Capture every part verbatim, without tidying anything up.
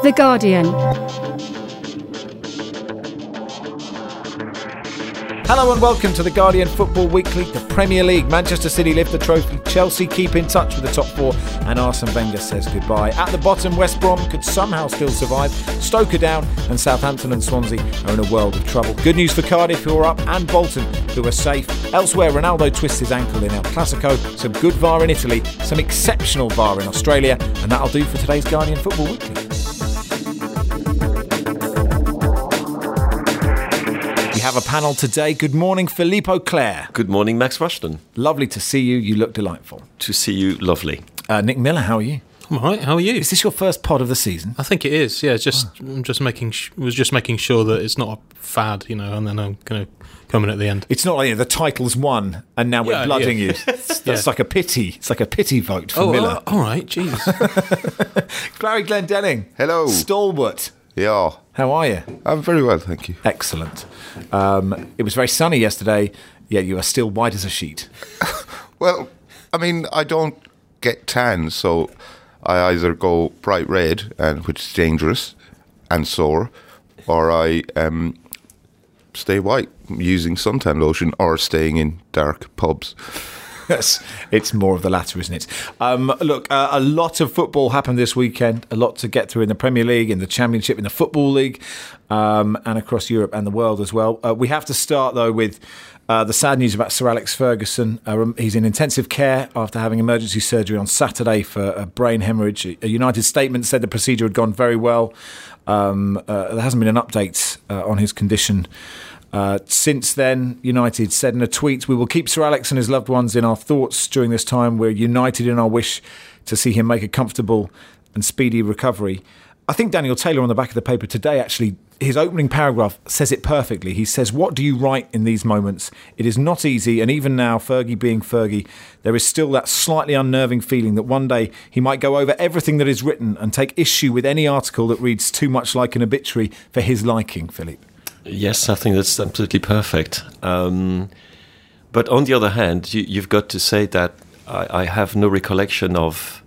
The Guardian. Hello and welcome to The Guardian Football Weekly. The Premier League, Manchester City lift the trophy, Chelsea keep in touch with the top four, and Arsene Wenger says goodbye. At the bottom, West Brom could somehow still survive, Stoke are down, and Southampton and Swansea are in a world of trouble. Good news for Cardiff, who are up, and Bolton, who are safe. Elsewhere, Ronaldo twists his ankle in El Clasico, some good V A R in Italy, some exceptional V A R in Australia, and that'll do for today's Guardian Football Weekly. We have a panel today. Good morning, Philippe Auclair. Good morning, Max Rushton. Lovely to see you. You look delightful. To see you, lovely. Uh, Nick Miller, how are you? I'm all right. How are you? Is this your first pod of the season? I think it is. Yeah, just oh. I'm just making sh- was just making sure that it's not a fad, you know, and then I'm going to come in at the end. It's not like you know, the title's won and now we're yeah, blooding yeah. you. That's yeah. like a pity. It's like a pity vote for oh, Miller. Uh, all right, jeez. Barry Glendenning. Hello. Stalwart. Yeah. How are you? I'm very well, thank you. Excellent. Um, it was very sunny yesterday, yet you are still white as a sheet. Well, I mean, I don't get tan, so I either go bright red, and which is dangerous and sore, or I um, stay white using suntan lotion or staying in dark pubs. Yes, it's more of the latter, isn't it? Um, look, uh, a lot of football happened this weekend, a lot to get through in the Premier League, in the Championship, in the Football League, um, and across Europe and the world as well. Uh, we have to start, though, with uh, the sad news about Sir Alex Ferguson. Uh, he's in intensive care after having emergency surgery on Saturday for a brain hemorrhage. A United statement said the procedure had gone very well. Um, uh, there hasn't been an update uh, on his condition Uh, since then. United said in a tweet, "We will keep Sir Alex and his loved ones in our thoughts during this time. We're united in our wish to see him make a comfortable and speedy recovery." I think Daniel Taylor on the back of the paper today, actually, his opening paragraph says it perfectly. He says, "What do you write in these moments? It is not easy, and even now, Fergie being Fergie, there is still that slightly unnerving feeling that one day he might go over everything that is written and take issue with any article that reads too much like an obituary for his liking." Philippe. Yes, I think that's absolutely perfect. Um, but on the other hand, you, you've got to say that I, I have no recollection of,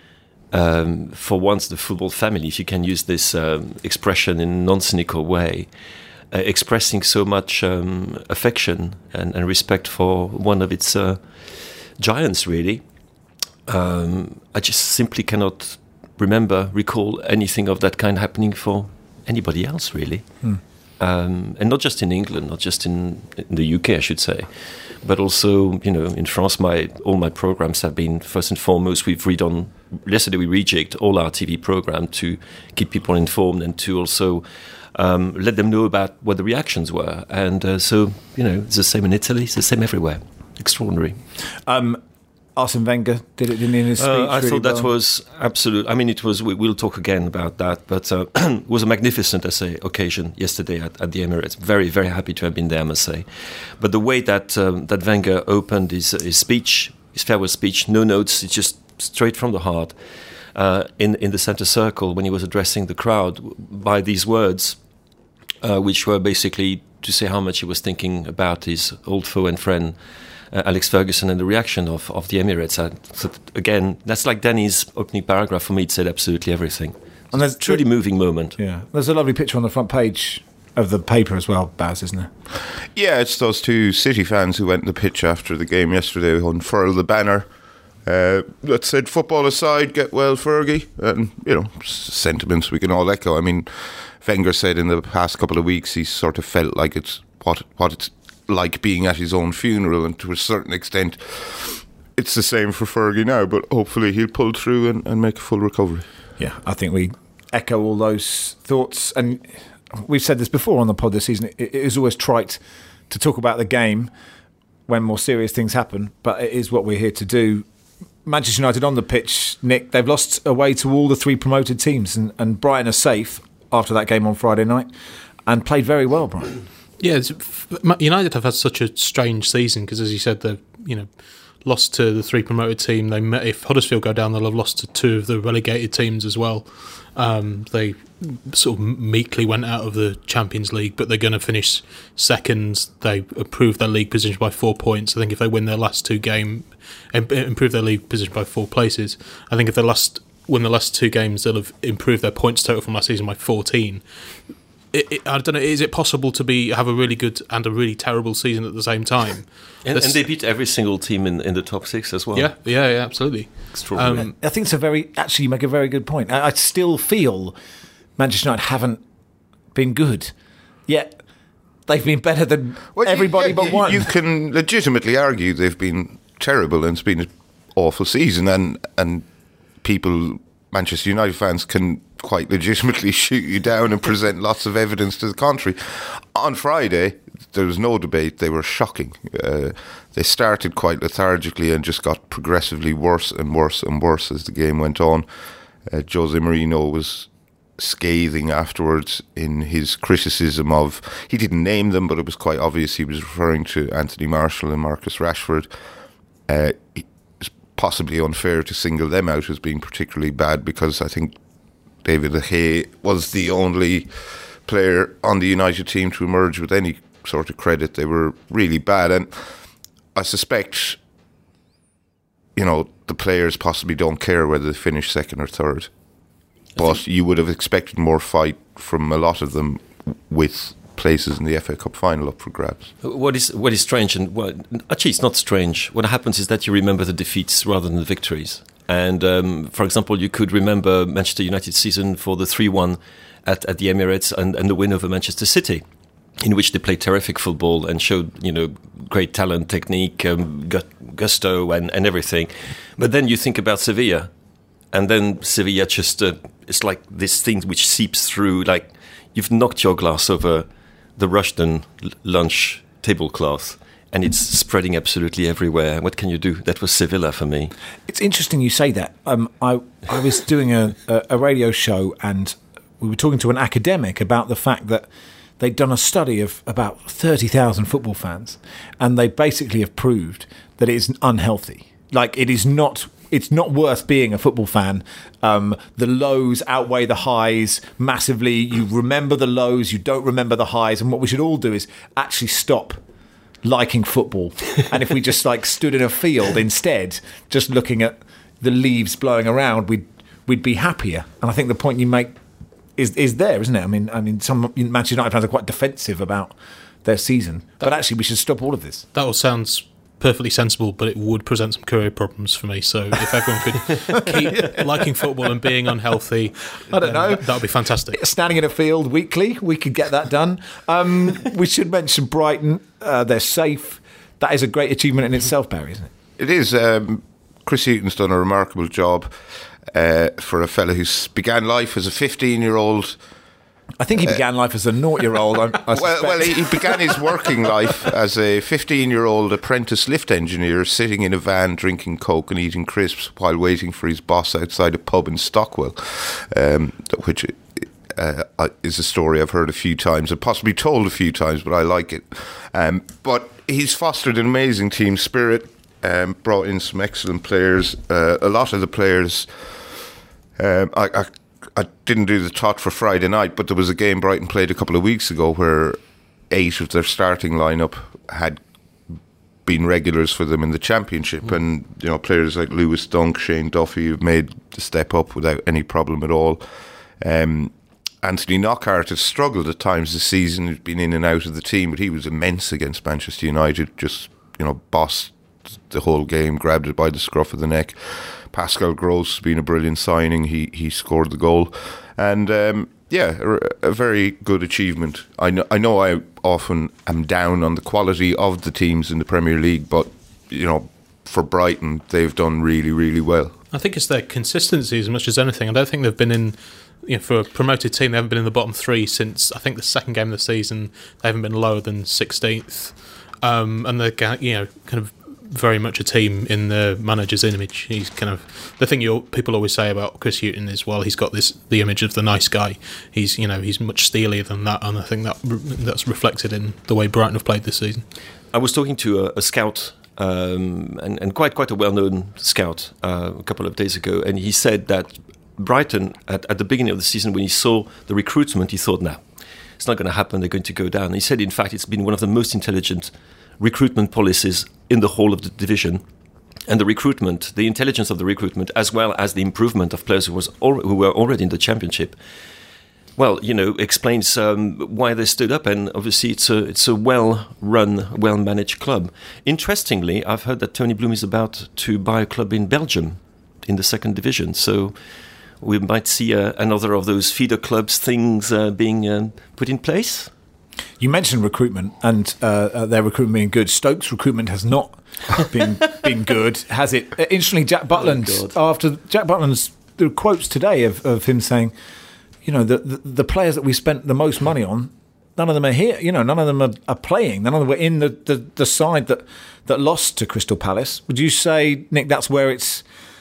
um, for once, the football family, if you can use this um, expression in a non-cynical way, uh, expressing so much um, affection and, and respect for one of its uh, giants, really. Um, I just simply cannot remember, recall anything of that kind happening for anybody else, really. Hmm. Um, and not just in England, not just in, in the U K, I should say, but also, you know, in France. My all my programs have been, first and foremost, we've read on. Yesterday we rejigged all our T V program to keep people informed and to also um, let them know about what the reactions were. And uh, so, you know, it's the same in Italy, it's the same everywhere. Extraordinary. Um, Arsene Wenger did it, didn't he, in his speech? Uh, I really thought that well? was absolute. I mean, it was. We, we'll talk again about that, but uh, it was a magnificent, I say, occasion yesterday at, at the Emirates. Very, very happy to have been there, I must say. But the way that um, that Wenger opened his, his speech, his farewell speech, no notes, it's just straight from the heart. Uh, in in the centre circle, when he was addressing the crowd, by these words, uh, which were basically to say how much he was thinking about his old foe and friend. Uh, Alex Ferguson, and the reaction of, of the Emirates. I, so again, that's like Danny's opening paragraph. For me, it said absolutely everything. And there's a truly th- moving moment. Yeah, there's a lovely picture on the front page of the paper as well, Baz, isn't there? Yeah, it's those two City fans who went to the pitch after the game yesterday, who unfurled the banner uh, that said, "Football aside, get well, Fergie." And, you know, sentiments we can all echo. I mean, Wenger said in the past couple of weeks he sort of felt like it's what what it's like being at his own funeral, and to a certain extent it's the same for Fergie now, but hopefully he'll pull through and, and make a full recovery. Yeah, I think we echo all those thoughts, and we've said this before on the pod this season. It is always trite to talk about the game when more serious things happen, but it is what we're here to do. Manchester United on the pitch, Nick, they've lost away to all the three promoted teams, and, and Brighton are safe after that game on Friday night and played very well, Brighton. Yeah, United have had such a strange season because, as you said, they've you know lost to the three promoted team. They met, if Huddersfield go down, they'll have lost to two of the relegated teams as well. Um, they sort of meekly went out of the Champions League, but they're going to finish second. They improved their league position by four points. I think if they win their last two games, improve their league position by four places. I think if their last win the last two games, they'll have improved their points total from last season by fourteen. It, it, I don't know. Is it possible to be have a really good and a really terrible season at the same time? and, and they beat every single team in, in the top six as well. Yeah, yeah, yeah, absolutely. Extraordinary. Um, I think it's a very actually you make a very good point. I, I still feel Manchester United haven't been good yet. They've been better than well, everybody you, but you, one. You can legitimately argue they've been terrible and it's been an awful season, and and people, Manchester United fans, can quite legitimately shoot you down and present lots of evidence to the contrary. On Friday, there was no debate. They were shocking. Uh, they started quite lethargically and just got progressively worse and worse and worse as the game went on. Uh, Jose Mourinho was scathing afterwards in his criticism of, he didn't name them, but it was quite obvious he was referring to Anthony Martial and Marcus Rashford. Uh, it's possibly unfair to single them out as being particularly bad, because I think David De Gea was the only player on the United team to emerge with any sort of credit. They were really bad, and I suspect, you know, the players possibly don't care whether they finish second or third, but you would have expected more fight from a lot of them with places in the F A Cup final up for grabs. What is what is strange, and well, actually it's not strange. What happens is that you remember the defeats rather than the victories. And um, for example, you could remember Manchester United's season for the three one at, at the Emirates and, and the win over Manchester City, in which they played terrific football and showed, you know, great talent, technique, um, gusto, and, and everything. But then you think about Sevilla, and then Sevilla just uh, it's like this thing which seeps through, like you've knocked your glass over the Rushden lunch tablecloth, and it's spreading absolutely everywhere. What can you do? That was Sevilla for me. It's interesting you say that. Um, I I was doing a, a, a radio show, and we were talking to an academic about the fact that they'd done a study of about thirty thousand football fans, and they basically have proved that it is unhealthy. Like, it is not... It's not worth being a football fan. Um, the lows outweigh the highs massively. You remember the lows, you don't remember the highs. And what we should all do is actually stop liking football. And if we just like stood in a field instead, just looking at the leaves blowing around, we'd we'd be happier. And I think the point you make is is there, isn't it? I mean, I mean, some Manchester United fans are quite defensive about their season, but actually, we should stop all of this. That all sounds perfectly sensible, but it would present some career problems for me. So if everyone could keep liking football and being unhealthy, I don't know, that would be fantastic. Standing in a field weekly, we could get that done. Um, we should mention Brighton. Uh, they're safe. That is a great achievement in itself, Barry, isn't it? It is. Um, Chris Hughton's done a remarkable job uh, for a fella who began life as a fifteen-year-old. I think he began life as a naught-year-old. I, I well, well, he began his working life as a fifteen-year-old apprentice lift engineer, sitting in a van, drinking Coke and eating crisps while waiting for his boss outside a pub in Stockwell, um, which uh, is a story I've heard a few times and possibly told a few times, but I like it. Um, but he's fostered an amazing team spirit, um, brought in some excellent players. Uh, a lot of the players... Um, I, I I didn't do the tot for Friday night, but there was a game Brighton played a couple of weeks ago where eight of their starting lineup had been regulars for them in the Championship, mm. and you know, players like Lewis Dunk, Shane Duffy have made the step up without any problem at all. Um, Anthony Knockaert has struggled at times this season. He's been in and out of the team, but he was immense against Manchester United. Just, you know, bossed the whole game, grabbed it by the scruff of the neck. Pascal Gross being a brilliant signing. He he scored the goal, and um, yeah, a, a very good achievement. I know I know I often am down on the quality of the teams in the Premier League, but you know, for Brighton, they've done really really well. I think it's their consistency as much as anything. I don't think they've been in, you know, for a promoted team, they haven't been in the bottom three since I think the second game of the season. They haven't been lower than sixteenth, um, and they're, you know, kind of very much a team in the manager's image. He's kind of the thing you people always say about Chris Hughton is, well, he's got this the image of the nice guy. He's, you know, he's much steelier than that, and I think that that's reflected in the way Brighton have played this season. I was talking to a, a scout, um, and, and quite quite a well-known scout, uh, a couple of days ago, and he said that Brighton at, at the beginning of the season, when he saw the recruitment, he thought, "Nah, it's not going to happen. They're going to go down." And he said, in fact, it's been one of the most intelligent recruitment policies in the whole of the division, and the recruitment, the intelligence of the recruitment, as well as the improvement of players who was al- who were already in the Championship, well, you know, explains um, why they stood up. And obviously, it's a it's a well-run, well-managed club. Interestingly, I've heard that Tony Bloom is about to buy a club in Belgium, in the second division. So we might see uh, another of those feeder clubs things uh, being uh, put in place. You mentioned recruitment and uh, their recruitment being good. Stoke's recruitment has not been been good, has it? Interestingly, Jack Butland's oh after Jack Butland's the quotes today of, of him saying, you know, the, the the players that we spent the most money on, none of them are here. You know, none of them are, are playing. None of them were in the, the, the side that that lost to Crystal Palace. Would you say, Nick, that's where it's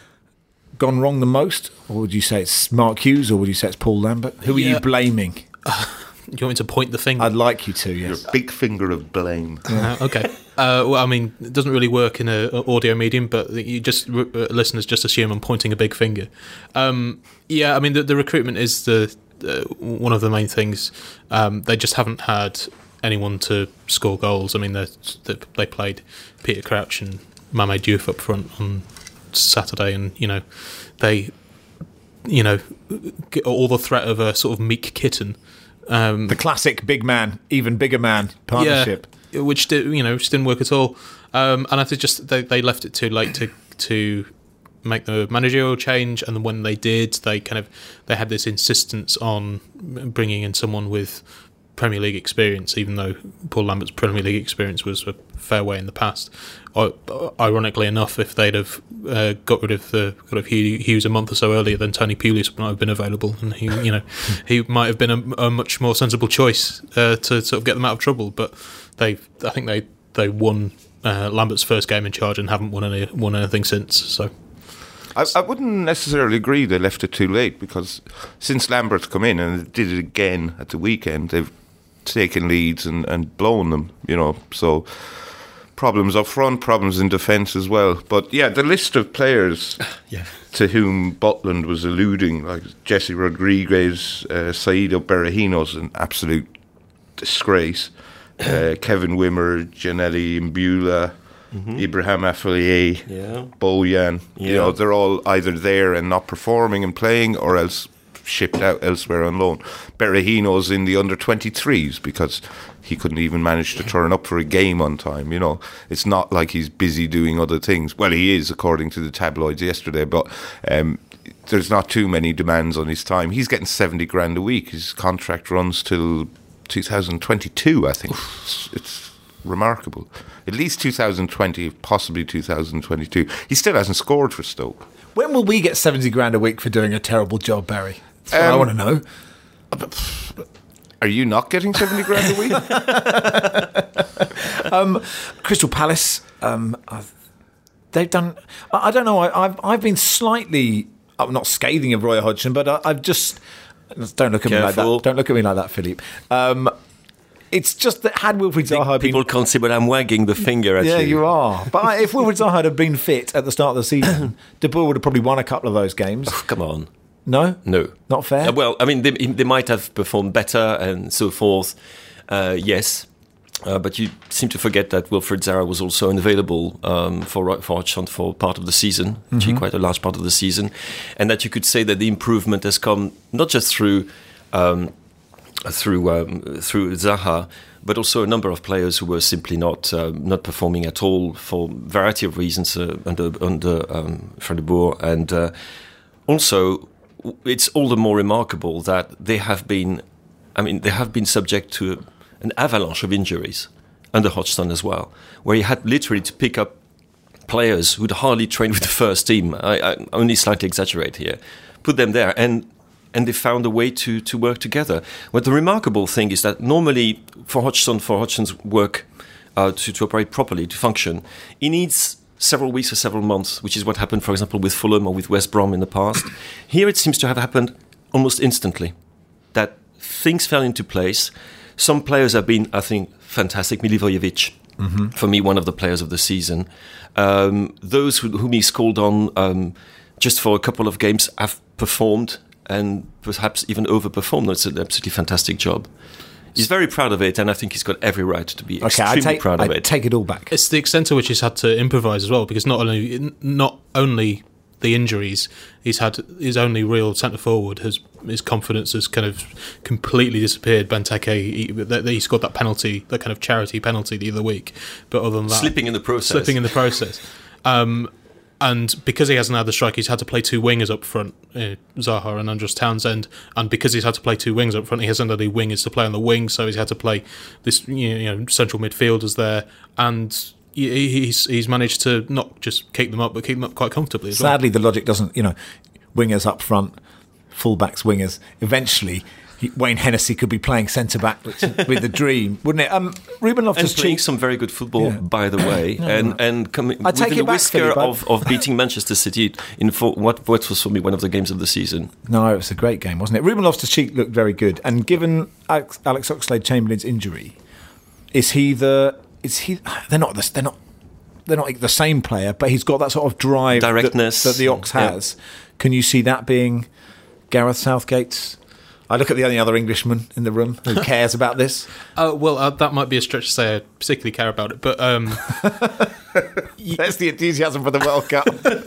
gone wrong the most, or would you say it's Mark Hughes, or would you say it's Paul Lambert? Who are yeah. you blaming? Uh, you want me to point the finger? I'd like you to, yes. Your big finger of blame. Uh, okay. Uh, well, I mean, it doesn't really work in an audio medium, but you just uh, listeners just assume I'm pointing a big finger. Um, yeah, I mean, the, the recruitment is the uh, one of the main things. Um, they just haven't had anyone to score goals. I mean, they they played Peter Crouch and Mame Diouf up front on Saturday, and you know, they, you know, get all the threat of a sort of meek kitten. Um, the classic big man, even bigger man partnership, yeah, which did, you know, which didn't work at all. Um, and I think just they, they left it too late to to make the managerial change. And when they did, they kind of they had this insistence on bringing in someone with Premier League experience, even though Paul Lambert's Premier League experience was a fair way in the past. Ironically enough, if they'd have uh, got rid of the got rid of Hughes a month or so earlier, then Tony Pulis would not have been available, and he, you know, he might have been a, a much more sensible choice uh, to sort of get them out of trouble. But they, I think they they won uh, Lambert's first game in charge and haven't won any won anything since. So. I, I wouldn't necessarily agree they left it too late, because since Lambert's come in, and they did it again at the weekend, they've taken leads and, and blown them, you know, so problems up front, problems in defence as well. But yeah, the list of players yeah. to whom Butland was alluding, like Jesse Rodriguez, uh, Saido Berahino's an absolute disgrace, uh, Kevin Wimmer, Gianelli Mbula, Mm-hmm. Ibrahim Afellay, yeah. Bojan, yeah. you know, they're all either there and not performing and playing, or else shipped out elsewhere on loan. Berahino's in the under twenty-threes because he couldn't even manage to turn up for a game on time, you know. It's not like he's busy doing other things. Well, he is, according to the tabloids yesterday, but um, there's not too many demands on his time. He's getting seventy grand a week. His contract runs till two thousand twenty-two, I think. It's, it's remarkable. At least two thousand twenty, possibly two thousand twenty-two. He still hasn't scored for Stoke. When will we get seventy grand a week for doing a terrible job, Barry? That's what um, I want to know. Are you not getting seventy grand a week? um, Crystal Palace, um, I've, they've done... I, I don't know, I, I've I've been slightly... I'm not scathing of Roy Hodgson, but I, I've just... Don't look at Careful. me like that. Don't look at me like that, Philippe. Um... It's just that had Wilfried Zaha been... People can't see, but I'm wagging the finger at yeah, you. Yeah, you are. But if Wilfried Zaha had been fit at the start of the season, De Boer would have probably won a couple of those games. Oh, come on. No? No. Not fair? Uh, well, I mean, they, they might have performed better and so forth. Uh, yes. Uh, but you seem to forget that Wilfried Zaha was also unavailable um, for for Hodgson for part of the season, mm-hmm. actually quite a large part of the season. And that you could say that the improvement has come not just through... Um, through um, through Zaha, but also a number of players who were simply not uh, not performing at all for a variety of reasons uh, under under um, Frank de Boer, and uh, also it's all the more remarkable that they have been, I mean, they have been subject to a, an avalanche of injuries under Hodgson as well, where he had literally to pick up players who'd hardly trained with the first team. I, I only slightly exaggerate here, put them there, and. And they found a way to, to work together. But the remarkable thing is that normally for Hodgson, for Hodgson's work uh, to, to operate properly, to function, he needs several weeks or several months, which is what happened, for example, with Fulham or with West Brom in the past. Here it seems to have happened almost instantly, that things fell into place. Some players have been, I think, fantastic. Milivojevic, mm-hmm. for me, one of the players of the season. Um, those who, whom he's called on um, just for a couple of games have performed and perhaps even overperformed. It's an absolutely fantastic job. he's very proud of it, and I think he's got every right to be Okay, extremely I take, proud of I it. take it all back. It's the extent to which he's had to improvise as well, because not only not only the injuries, he's had his only real centre forward has his confidence has kind of completely disappeared. Benteke, he, he scored that penalty, that kind of charity penalty the other week, but other than that, Slipping in the process. slipping in the process. Um, and because he hasn't had the strike, he's had to play two wingers up front, uh, Zaha and Andros Townsend. And because he's had to play two wings up front, he hasn't had any wingers to play on the wing, so he's had to play this, you know, central midfielders there. And he's he's managed to not just keep them up, but keep them up quite comfortably as Sadly, the logic doesn't, you know, wingers up front, fullbacks, wingers. Eventually, he, Wayne Hennessy could be playing centre-back with the dream, wouldn't it? Um, Ruben And playing Loftus-Cheek. some very good football, Yeah. by the way, and and coming I take within it the back, whisker Philly, bud. of, of beating Manchester City in for, what what was for me one of the games of the season. No, it was a great game, wasn't it? Ruben Loftus-Cheek looked very good, and given Alex, Alex Oxlade-Chamberlain's injury, is he the? Is he? They're not. The, they're not. They're not the same player, but he's got that sort of drive, Directness. that, that the Ox Yeah. has. Can you see that being Gareth Southgate's? I look at the only other Englishman in the room who cares about this. Uh, well, uh, that might be a stretch to say I particularly care about it, but um, There's the enthusiasm for the World Cup.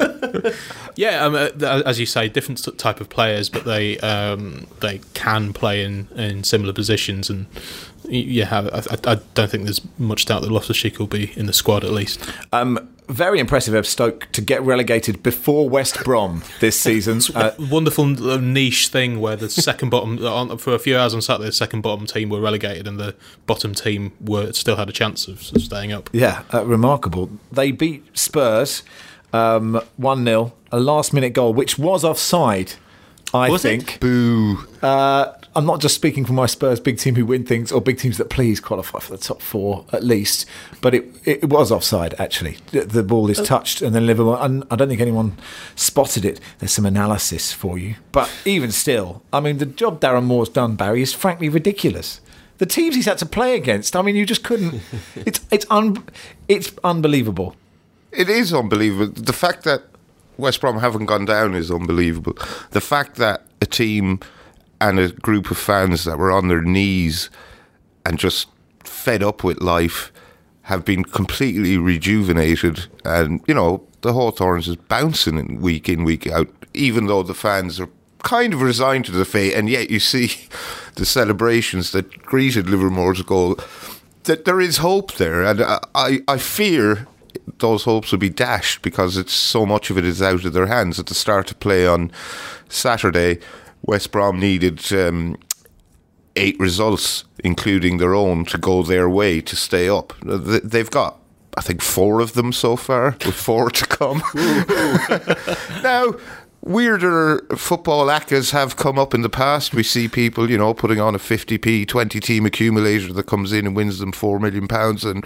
yeah, um, uh, as you say, different t- type of players, but they um, they can play in, in similar positions, and yeah, I, I, I don't think there's much doubt that Loftus-Cheek will be in the squad at least. Um, very impressive of Stoke to get relegated before West Brom this season. Uh, Wonderful niche thing where the second bottom on, for a few hours on Saturday, the second bottom team were relegated, and the bottom team were still had a chance of, of staying up. yeah, uh, remarkable. They beat Spurs um, one nil, a last-minute goal, which was offside, I Was it? think. Boo. Uh, I'm not just speaking for my Spurs, big team who win things, or big teams that please qualify for the top four at least. But it it was offside, actually. The, the ball is touched, and then Liverpool, and I don't think anyone spotted it. There's some analysis for you. But even still, I mean, the job Darren Moore's done, Barry, is frankly ridiculous. The teams he's had to play against, I mean, you just couldn't. It's it's un, it's unbelievable. It is unbelievable. The fact that West Brom haven't gone down is unbelievable. The fact that a team and a group of fans that were on their knees and just fed up with life have been completely rejuvenated. And, you know, the Hawthorns is bouncing in week in, week out, even though the fans are kind of resigned to the fate. And yet you see the celebrations that greeted Livermore's goal, that there is hope there. And I, I fear those hopes will be dashed because it's so much of it is out of their hands. At the start of play on Saturday, West Brom needed um, eight results, including their own, to go their way to stay up. They've got, I think, four of them so far, with four to come. Now, weirder football acas have come up in the past. We see people, you know, putting on a fifty p, twenty team accumulator that comes in and wins them four million pounds, and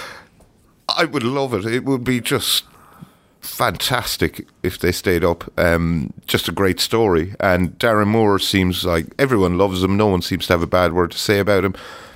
I would love it. It would be just fantastic if they stayed up. Um, just a great story. And Darren Moore seems like everyone loves him. No one seems to have a bad word to say about him.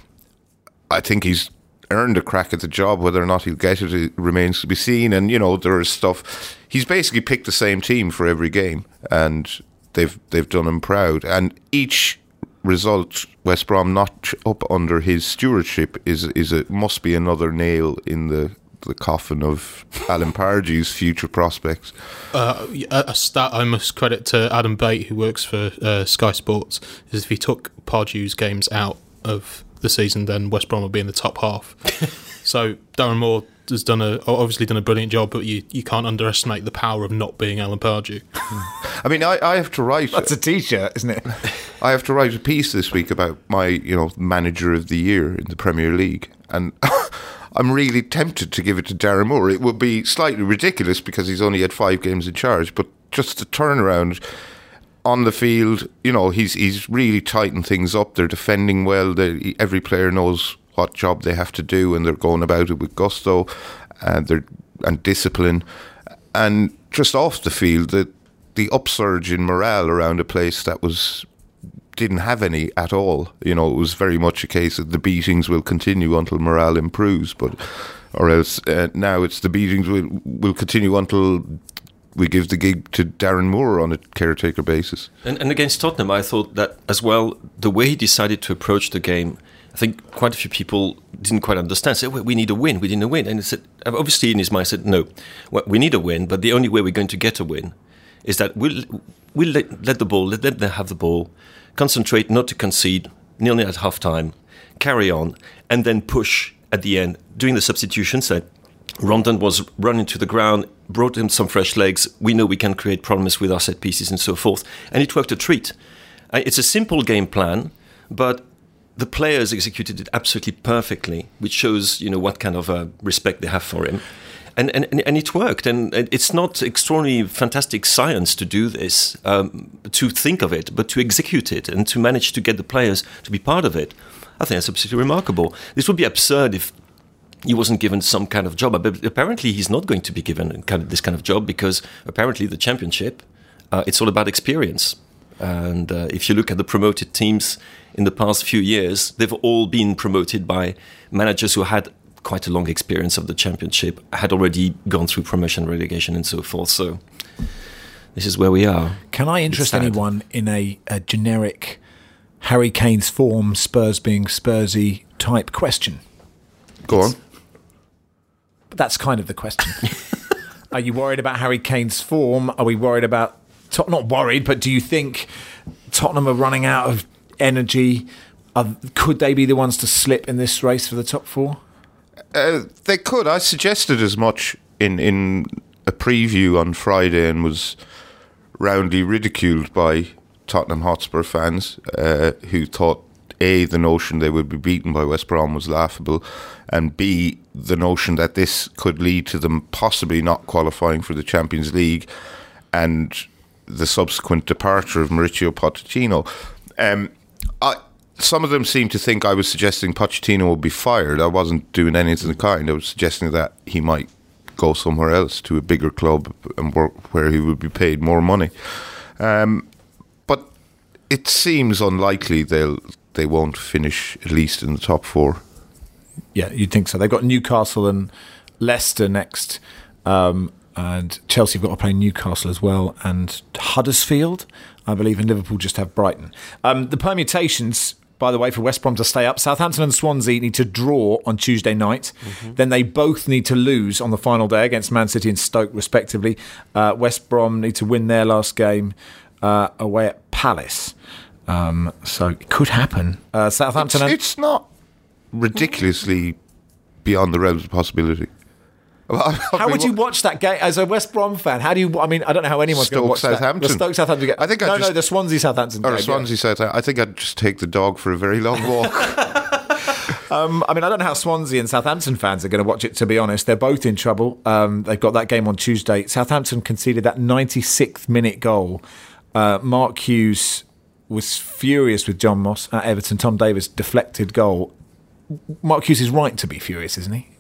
I think he's earned a crack at the job. Whether or not he'll get it, it remains to be seen. And, you know, there is stuff. He's basically picked the same team for every game, and they've they've done him proud. And each result West Brom notch up under his stewardship is is a must be another nail in the the coffin of Alan Pardew's future prospects. Uh, a, a stat I must credit to Adam Bate, who works for uh, Sky Sports, is if he took Pardew's games out of the season, then West Brom would be in the top half. So Darren Moore has done a obviously done a brilliant job, but you, you can't underestimate the power of not being Alan Pardew. I mean, I, I have to write. That's a T-shirt, isn't it? I have to write a piece this week about my, you know, manager of the year in the Premier League, and I'm really tempted to give it to Darren Moore. It would be slightly ridiculous because he's only had five games in charge, but just the turnaround on the field, you know, he's he's really tightened things up. They're defending well. They, every player knows what job they have to do, and they're going about it with gusto and they're and discipline. And just off the field, the the upsurge in morale around a place that was didn't have any at all. You know, it was very much a case that the beatings will continue until morale improves, but or else uh, now it's the beatings will will continue until we give the gig to Darren Moore on a caretaker basis. And, and against Tottenham, I thought that as well, the way he decided to approach the game I think quite a few people didn't quite understand. Said, well, we need a win, we need a win. And he said, obviously in his mind, I said, no, well, we need a win, but the only way we're going to get a win is that we'll, we'll let, let the ball, let them have the ball, concentrate not to concede, nearly at half-time, carry on, and then push at the end. Doing the substitutions, that Rondon was running to the ground, brought him some fresh legs. We know we can create problems with our set pieces and so forth. And it worked a treat. It's a simple game plan, but the players executed it absolutely perfectly, which shows, you know, what kind of uh, respect they have for him. And, and and it worked. And it's not extraordinary, fantastic science to do this, um, to think of it, but to execute it and to manage to get the players to be part of it. I think that's absolutely remarkable. This would be absurd if he wasn't given some kind of job. But apparently he's not going to be given kind of this kind of job, because apparently the championship, uh, it's all about experience. And uh, if you look at the promoted teams in the past few years, they've all been promoted by managers who had quite a long experience of the championship, had already gone through promotion, relegation, and so forth. So this is where we are. Can I interest anyone in a, a generic Harry Kane's form, Spurs being Spursy type question? Go on. But that's kind of the question. Are you worried about Harry Kane's form? Are we worried about... Tot- not worried, but do you think Tottenham are running out of energy? Are, could they be the ones to slip in this race for the top four? Uh, they could. I suggested as much in, in a preview on Friday and was roundly ridiculed by Tottenham Hotspur fans uh, who thought, A, the notion they would be beaten by West Brom was laughable, and B, the notion that this could lead to them possibly not qualifying for the Champions League and the subsequent departure of Mauricio Pochettino. Um, I, some of them seem to think I was suggesting Pochettino would be fired. I wasn't doing anything of the kind. I was suggesting that he might go somewhere else to a bigger club and work where he would be paid more money. Um, but it seems unlikely they'll they won't finish at least in the top four. Yeah, you'd think so. They've got Newcastle and Leicester next. Um, and Chelsea have got to play Newcastle as well, and Huddersfield, I believe, and Liverpool just have Brighton. Um, the permutations, by the way, for West Brom to stay up, Southampton and Swansea need to draw on Tuesday night. Mm-hmm. Then they both need to lose on the final day against Man City and Stoke, respectively. Uh, West Brom need to win their last game uh, away at Palace. Um, so it could happen. Uh, Southampton. It's, and- it's not ridiculously beyond the realms of possibility. How would you watch that game as a West Brom fan? How do you? I mean, I don't know how anyone's going to watch Southampton. that. The Stoke Southampton game. I think I'd no, just, no, the Swansea Southampton game. Or Swansea yeah. Southampton. I think I'd just take the dog for a very long walk. um, I mean, I don't know how Swansea and Southampton fans are going to watch it. To be honest, they're both in trouble. Um, they've got that game on Tuesday. Southampton conceded that ninety-sixth minute goal. Uh, Mark Hughes was furious with John Moss at Everton. Tom Davies deflected goal. Mark Hughes is right to be furious, isn't he?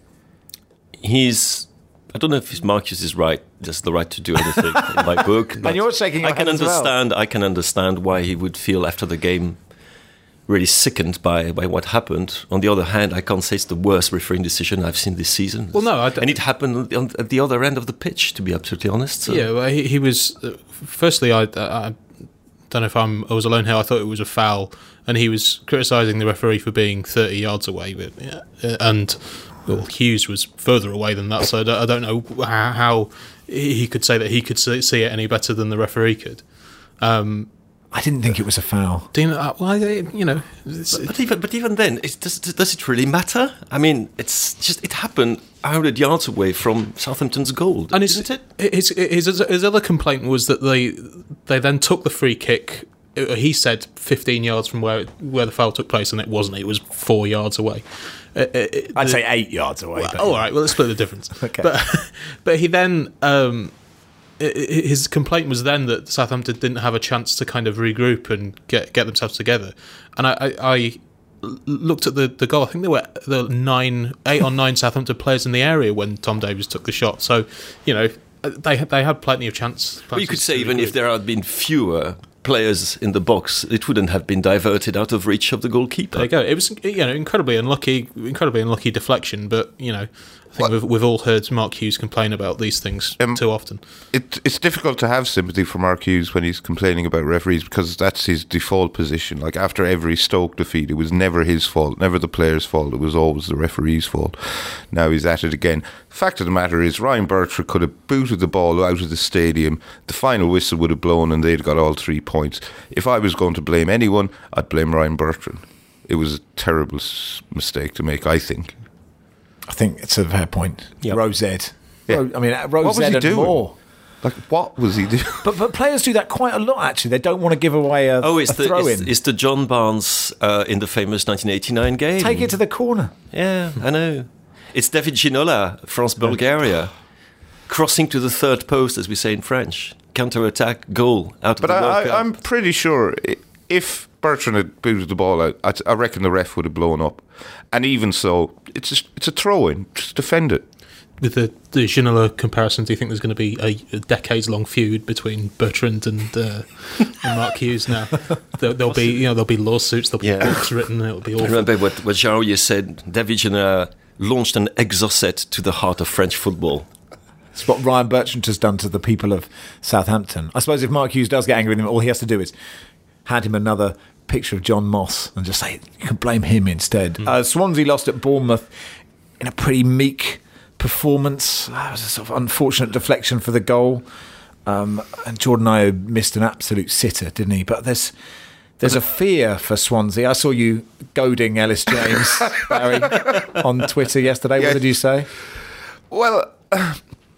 He's. I don't know if Marcus is right, just the right to do anything in my book. And you're shaking your I can head as well. understand. I can understand why he would feel after the game really sickened by, by what happened. On the other hand, I can't say it's the worst refereeing decision I've seen this season. Well, no, I don't. And it happened on, at the other end of the pitch, to be absolutely honest. So. Yeah, well, he, he was. Uh, firstly, I, I don't know if I'm. I was alone here. I thought it was a foul, and he was criticising the referee for being thirty yards away. But yeah, and. Well, Hughes was further away than that, so I don't, I don't know how he could say that he could see it any better than the referee could. Um, I didn't think it was a foul. Do you know, well, you know, but, but even but even then, it, does does it really matter? I mean, it's just it happened one hundred yards away from Southampton's goal, and isn't it? His, his his other complaint was that they they then took the free kick. He said fifteen yards from where where the foul took place, and it wasn't. It was four yards away. Uh, it, I'd the, say eight yards away. Well, but, all right, well, let's split the difference. Okay. But but he then um, his complaint was then that Southampton didn't have a chance to kind of regroup and get get themselves together. And I, I, I looked at the, the goal. I think there were the nine, eight or nine Southampton players in the area when Tom Davies took the shot. So you know they they had plenty of chance. Well, you could say even if there had been fewer players in the box, it wouldn't have been diverted out of reach of the goalkeeper. There you go. It was, you know, incredibly unlucky, incredibly unlucky deflection. But you know, I think we've, we've all heard Mark Hughes complain about these things um, too often. It, it's difficult to have sympathy for Mark Hughes when he's complaining about referees because that's his default position. Like after every Stoke defeat, it was never his fault, never the player's fault. It was always the referee's fault. Now he's at it again. Fact of the matter is, Ryan Bertrand could have booted the ball out of the stadium. The final whistle would have blown and they'd got all three points. If I was going to blame anyone, I'd blame Ryan Bertrand. It was a terrible mistake to make, I think. I think it's a fair point. Yep. Rosette. Yeah. Ro- I mean, Rosette what was he and doing? more. Like, what was he doing? But but players do that quite a lot, actually. They don't want to give away a, Oh, it's a the throw-in. it's, it's the John Barnes uh, in the famous nineteen eighty-nine game. Take it to the corner. Yeah, I know. It's David Ginola, France-Bulgaria, crossing to the third post, as we say in French. Counter-attack, goal, out of But the World I, Cup. I, I'm pretty sure if Bertrand had booted the ball out, I, I reckon the ref would have blown up. And even so, it's a, it's a throw-in. Just defend it. With the, the Ginola comparison, do you think there's going to be a, a decades-long feud between Bertrand and, uh, and Mark Hughes now? There, there'll be, you know, there'll be lawsuits, there'll be Yeah. books written, it'll be I awful. remember what, what Jarouillet said. David Ginola launched an exocet to the heart of French football. It's what Ryan Bertrand has done to the people of Southampton. I suppose if Mark Hughes does get angry with him, all he has to do is hand him another picture of John Moss and just say, you can blame him instead. Mm. Uh, Swansea lost at Bournemouth in a pretty meek performance. That was a sort of unfortunate deflection for the goal. Um, and Jordan Ayew missed an absolute sitter, didn't he? But there's there's a fear for Swansea. I saw you goading Ellis James, Barry, on Twitter yesterday. Yeah. What did you say? Well, uh,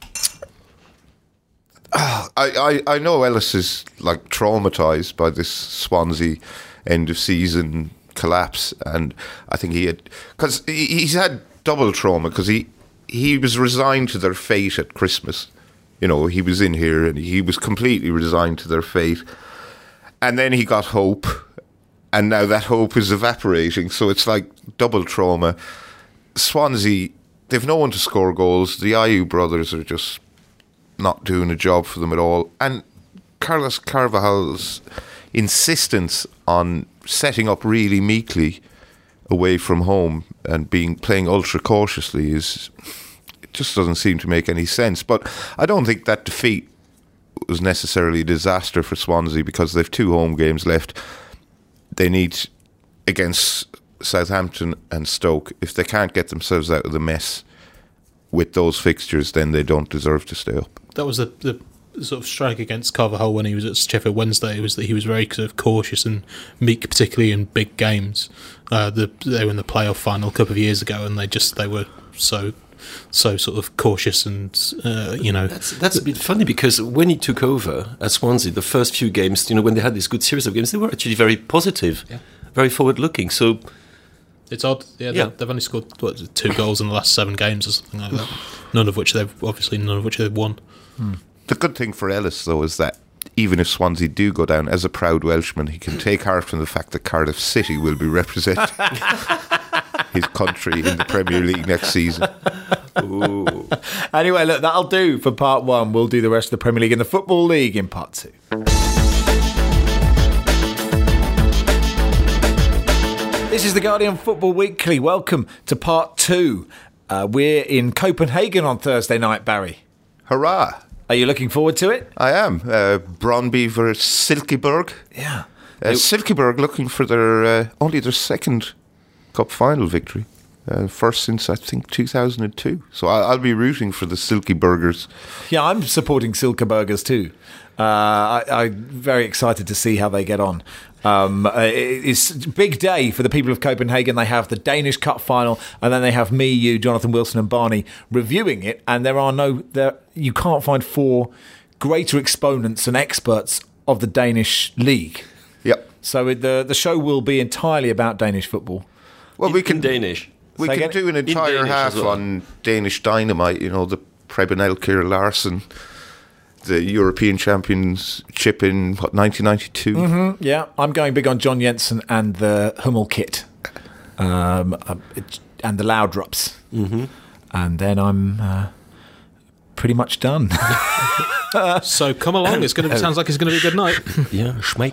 I, I, I know Ellis is like traumatised by this Swansea end of season collapse, and I think he had because he, he's had double trauma because he he was resigned to their fate at Christmas. You know, he was in here and he was completely resigned to their fate, and then he got hope, and now that hope is evaporating. So it's like double trauma. Swansea, they've no one to score goals. The Ayew brothers are just not doing a job for them at all. And Carlos Carvajal's insistence on setting up really meekly away from home and being playing ultra cautiously is it just doesn't seem to make any sense. But I don't think that defeat was necessarily a disaster for Swansea because they've two home games left. They need against Southampton and Stoke. If they can't get themselves out of the mess with those fixtures, then they don't deserve to stay up. That was the, the sort of strike against Carvajal when he was at Sheffield Wednesday, was that he was very sort of cautious and meek, particularly in big games. Uh, the, they were in the playoff final a couple of years ago, and they just they were so so sort of cautious and uh, you know. That's that's a bit funny because when he took over at Swansea, the first few games, you know, when they had this good series of games, they were actually very positive, yeah. very forward-looking. So. It's odd, yeah. Yeah. They've only scored what, two goals in the last seven games or something like that. None of which they've obviously none of which they've won. Hmm. The good thing for Ellis, though, is that even if Swansea do go down, as a proud Welshman, he can take heart from the fact that Cardiff City will be representing his country in the Premier League next season. Ooh. Anyway, look, that'll do for part one. We'll do the rest of the Premier League and the Football League in part two. This is the Guardian Football Weekly. Welcome to part two. Uh, we're in Copenhagen on Thursday night, Barry. Hurrah! Are you looking forward to it? I am. Uh, Brøndby versus Silkeborg. Yeah. Uh, Silkeborg looking for their uh, only their second cup final victory. Uh, first since, I think, two thousand two. So I'll, I'll be rooting for the Silkeborgers. Yeah, I'm supporting Silkeborgers too. Uh, I, I'm very excited to see how they get on. Um, it's a big day for the people of Copenhagen. They have the Danish Cup final, and then they have me, you, Jonathan Wilson, and Barney reviewing it. And there are no, there you can't find four greater exponents and experts of the Danish league. Yep. So it, the the show will be entirely about Danish football. Well, we can in Danish. We Say can again? do an entire Danish half as well. on Danish Dynamite. You know, the Preben Elkjær Larsen, the European Championship in what nineteen ninety-two. Mm-hmm, yeah, I'm going big on John Jensen and the Hummel kit, um, uh, it, and the Laudrups, Mm-hmm. and then I'm uh, pretty much done. So come along. It's going to sounds like it's going to be a good night. Yeah, Schmeichel.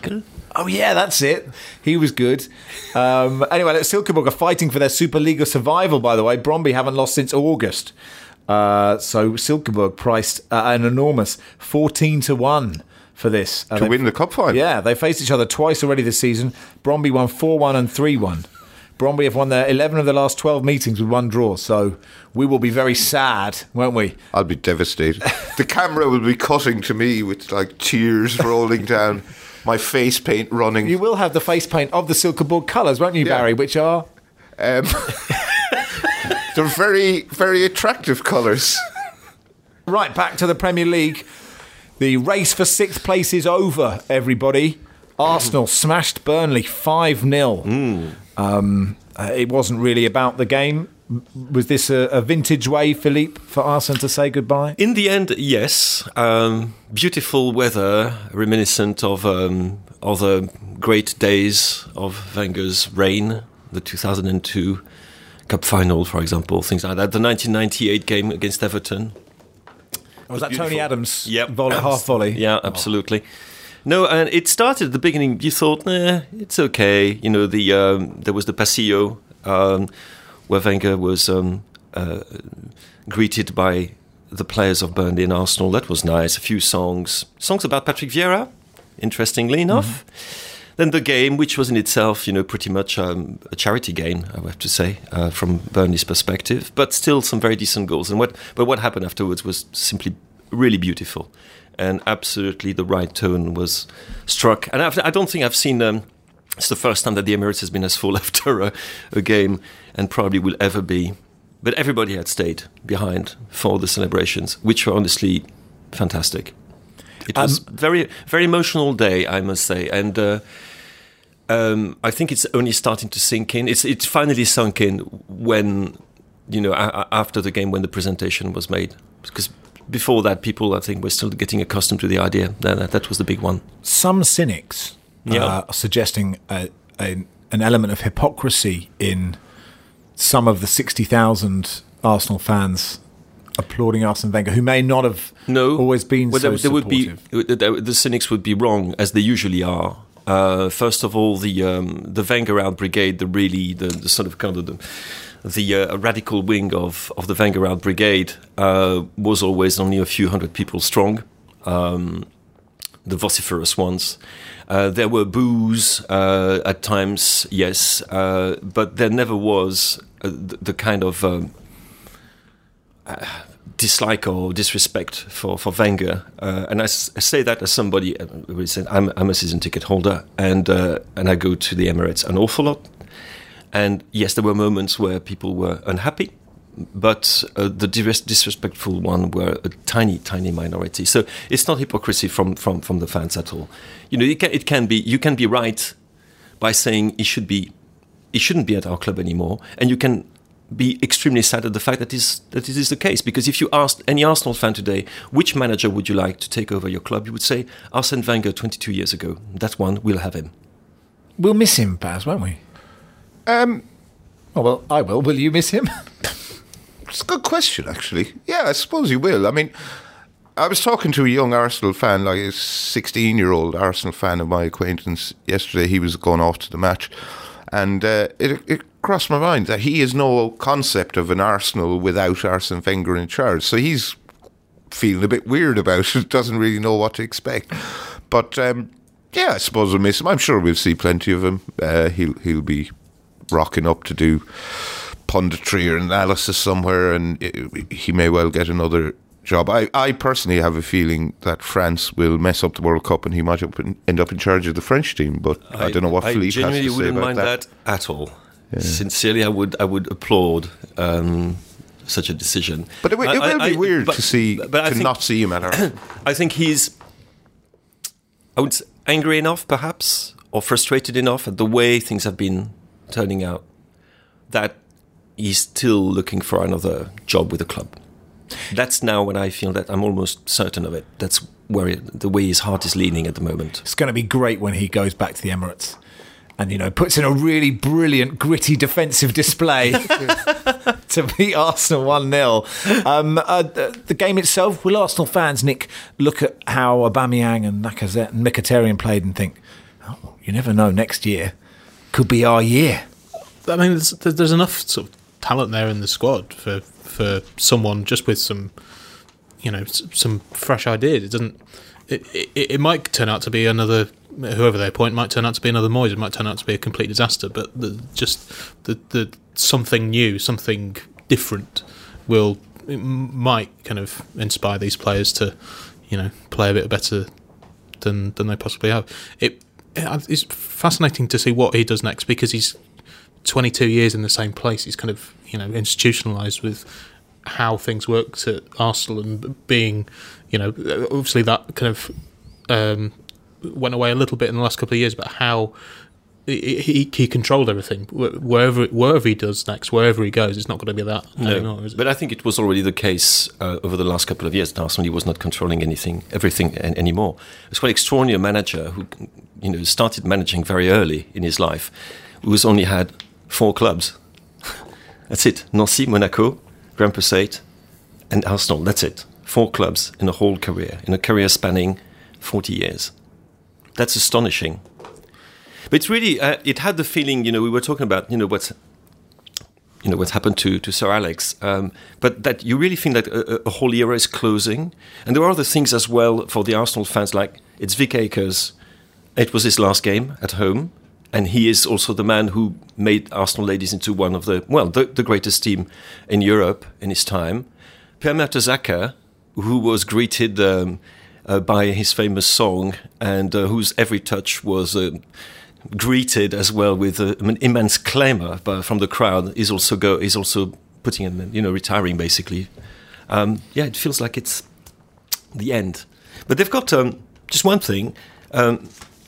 Oh, yeah, that's it. He was good. Um, anyway, Silkeborg are fighting for their Superliga survival, by the way. Brøndby haven't lost since August. Uh, so Silkeborg priced uh, an enormous fourteen to one for this. Uh, to win the cup final. Yeah, they faced each other twice already this season. Brøndby won four one and three one. Brøndby have won their eleven of the last twelve meetings with one draw, so we will be very sad, won't we? I'll be devastated. The camera will be cutting to me with like tears rolling down, my face paint running. You will have the face paint of the Silkeborg colours, won't you, Yeah. Barry, which are... Um, they're very, very attractive colours. Right, back to the Premier League. The race for sixth place is over, everybody. Arsenal smashed Burnley five nil. Mm. Um, uh, it wasn't really about the game. Was this a, a vintage way, Philippe, for Arsenal to say goodbye? In the end, yes. Um, beautiful weather, reminiscent of um, other great days of Wenger's reign, the two thousand two Cup final, for example, things like that. The nineteen ninety-eight game against Everton. Was that Tony Adams' Yep. volley, half volley? Yeah, absolutely. No, and it started at the beginning. You thought, nah, it's okay. You know, the um, there was the Pasillo, um, where Wenger was um, uh, greeted by the players of Burnley and Arsenal. That was nice. A few songs, songs about Patrick Vieira, interestingly enough. Mm-hmm. Then the game, which was in itself, you know, pretty much um, a charity game, I have to say, uh, from Burnley's perspective, but still some very decent goals. And what, but what happened afterwards was simply really beautiful, and absolutely the right tone was struck. And I've, I don't think I've seen. Um, it's the first time that the Emirates has been as full after a, a game, and probably will ever be. But everybody had stayed behind for the celebrations, which were honestly fantastic. It was um, very, very emotional day, I must say, and uh, um, I think it's only starting to sink in. It's it's finally sunk in when, you know, a- after the game, when the presentation was made, because before that, people I think were still getting accustomed to the idea. That that was the big one. Some cynics yeah. uh, are suggesting a, a, an element of hypocrisy in some of the sixty thousand Arsenal fans applauding Arsene Wenger, who may not have no, always been well, so there, there would be supportive. The cynics would be wrong, as they usually are. Uh, first of all, the um, the Wenger out brigade, the really the, the sort of kind of the, the uh, radical wing of, of the Wenger out brigade uh, was always only a few hundred people strong. Um, the vociferous ones. Uh, there were boos uh, at times, yes, uh, but there never was uh, the, the kind of um, uh, dislike or disrespect for, for Wenger. Uh, and I, s- I say that as somebody who said, I'm, I'm a season ticket holder, and uh, and I go to the Emirates an awful lot. And yes, there were moments where people were unhappy, but uh, the dis- disrespectful one were a tiny, tiny minority. So it's not hypocrisy from, from, from the fans at all. You know, it can, it can be. You can be right by saying he should be, he shouldn't be at our club anymore, and you can be extremely sad at the fact that is that it is the case. Because if you asked any Arsenal fan today, which manager would you like to take over your club, you would say Arsene Wenger twenty-two years ago. That one, we'll have him. We'll miss him, Baz, won't we? Um, oh, well, I will. Will you miss him? It's a good question, actually. Yeah, I suppose you will. I mean, I was talking to a young Arsenal fan, like a sixteen-year-old Arsenal fan of my acquaintance yesterday. He was going off to the match, and uh, it, it crossed my mind that he has no concept of an Arsenal without Arsene Wenger in charge. So he's feeling a bit weird about it, doesn't really know what to expect. But um, yeah, I suppose we'll miss him. I'm sure we'll see plenty of him. Uh, he'll he'll be rocking up to do punditry or analysis somewhere, and it, he may well get another job. I, I personally have a feeling that France will mess up the World Cup and he might up in, end up in charge of the French team, but I, I don't know what I Philippe has to say about that. I genuinely wouldn't mind that at all. Yeah. Sincerely, I would I would applaud um, such a decision. But it, will- it I- will I- be weird but- to see but I to think- not see him at our. I think he's, I would say, angry enough, perhaps, or frustrated enough at the way things have been turning out, that he's still looking for another job with the club. That's now when I feel that I'm almost certain of it. That's where it, the way his heart is leaning at the moment. It's going to be great when he goes back to the Emirates and, you know, puts in a really brilliant, gritty defensive display to beat Arsenal one nil. Um, uh, the, the game itself, will Arsenal fans, Nick, look at how Aubameyang and Lacazette and Mkhitaryan played and think, oh, you never know. Next year could be our year. I mean, there's, there's enough sort of talent there in the squad for for someone just with some, you know, some fresh ideas. It doesn't. It, it, it might turn out to be another. Whoever they appoint might turn out to be another Moyes. It might turn out to be a complete disaster. But the, just the the something new, something different, will it might kind of inspire these players to, you know, play a bit better than than they possibly have. It it's fascinating to see what he does next, because he's twenty-two years in the same place. He's kind of, you know, institutionalised with how things worked at Arsenal, and being, you know, obviously that kind of um, went away a little bit in the last couple of years, but how he, he, he controlled everything. Wherever wherever he does next, wherever he goes, it's not going to be that no, anymore, is it? But I think it was already the case uh, over the last couple of years. Arsenal, he was not controlling anything, everything an- anymore. It's quite extraordinary, a manager who, you know, started managing very early in his life, who's only had four clubs. That's it. Nancy, Monaco, Grand Passate, and Arsenal. That's it. Four clubs in a whole career, in a career spanning forty years. That's astonishing. But it's really, uh, it had the feeling, you know, we were talking about, you know, what's, you know, what's happened to, to Sir Alex, um, but that you really think that a, a whole era is closing. And there are other things as well for the Arsenal fans, like it's Vic Akers. It was his last game at home. And he is also the man who made Arsenal ladies into one of the, well, the, the greatest team in Europe in his time. Per Mertesacker, who was greeted um, uh, by his famous song, and uh, whose every touch was uh, greeted as well with uh, an immense clamour from the crowd, is also go is also putting in, you know, retiring basically. Um, yeah, it feels like it's the end. But they've got um, just one thing. Um,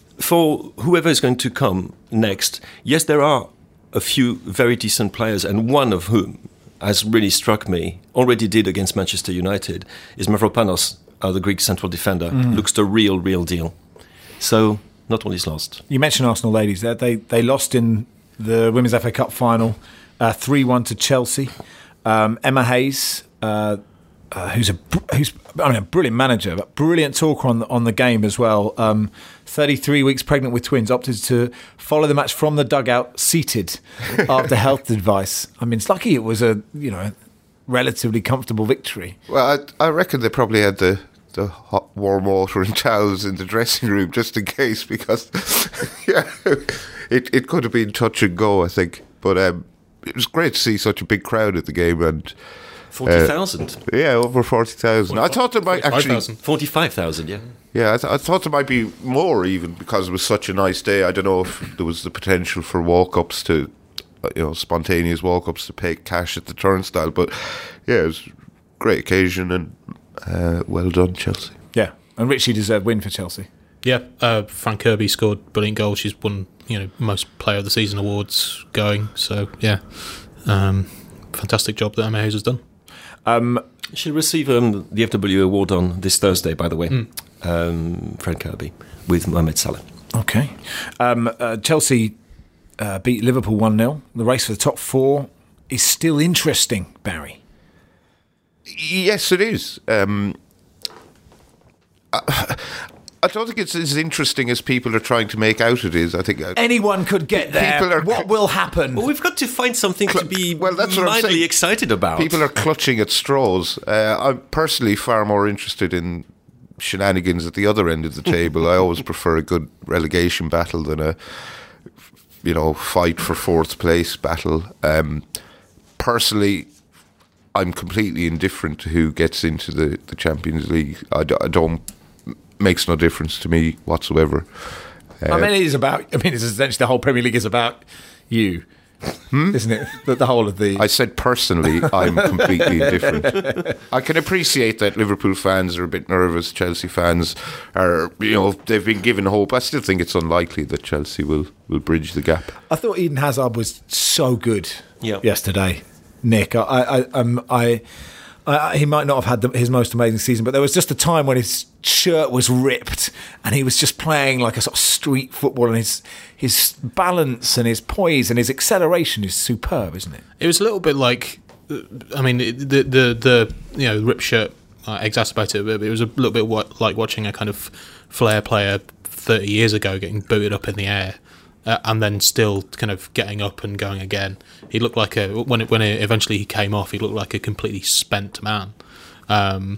For whoever is going to come next, yes, there are a few very decent players, and one of whom has really struck me, already did against Manchester United, is Mavropanos, uh, the Greek central defender. Mm. Looks the real, real deal. So, not all is lost. You mentioned Arsenal ladies there. They, they lost in the Women's F A Cup final, uh, three one to Chelsea. Um, Emma Hayes, uh, Uh, who's a who's I mean a brilliant manager, but brilliant talker on the, on the game as well. Um, thirty-three weeks pregnant with twins, opted to follow the match from the dugout, seated, after health advice. I mean, it's lucky it was a you know relatively comfortable victory. Well, I, I reckon they probably had the the hot warm water and towels in the dressing room just in case, because yeah, it it could have been touch and go, I think. But um, it was great to see such a big crowd at the game, and. forty thousand. Uh, yeah, over forty thousand. I thought there might actually... forty-five thousand, yeah. Yeah, I, th- I thought there might be more even, because it was such a nice day. I don't know if there was the potential for walk-ups to, you know, spontaneous walk-ups to pay cash at the turnstile. But, yeah, it was a great occasion, and uh, well done, Chelsea. Yeah, and richly deserved win for Chelsea. Yeah, uh, Fran Kirby scored brilliant goal. She's won, you know, most Player of the Season awards going. So, yeah, um, fantastic job that Emma Hayes has done. Um, She'll receive um, the F W award on this Thursday, by the way, mm. um, Fran Kirby, with Mohamed Salah. Okay. Um, uh, Chelsea uh, beat Liverpool one nil. The race for the top four is still interesting, Barry. Yes, it is. Um, I, I don't think it's as interesting as people are trying to make out it is. I think anyone could get there. People are, what will happen? Well, we've got to find something cl- to be well, that's what mildly I'm saying. excited about. People are clutching at straws. Uh, I'm personally far more interested in shenanigans at the other end of the table. I always prefer a good relegation battle than a, you know, fight for fourth place battle. Um, personally, I'm completely indifferent to who gets into the, the Champions League. I, d- I don't. Makes no difference to me whatsoever. Uh, I mean, it is about. I mean, it's essentially the whole Premier League is about you, hmm? isn't it? The, the whole of the. I said personally, I'm completely indifferent. I can appreciate that Liverpool fans are a bit nervous. Chelsea fans are, you know, they've been given hope. I still think it's unlikely that Chelsea will, will bridge the gap. I thought Eden Hazard was so good yeah. yesterday, Nick. I, I, um, I. Uh, he might not have had the, his most amazing season, but there was just a time when his shirt was ripped and he was just playing like a sort of street football, and his his balance and his poise and his acceleration is superb, isn't it? It was a little bit like, I mean, the the, the you know ripped shirt uh, exacerbated it, but it was a little bit what, like watching a kind of flair player thirty years ago, getting booted up in the air. Uh, and then still kind of getting up and going again. He looked like a when it, when it eventually he came off. He looked like a completely spent man. Um,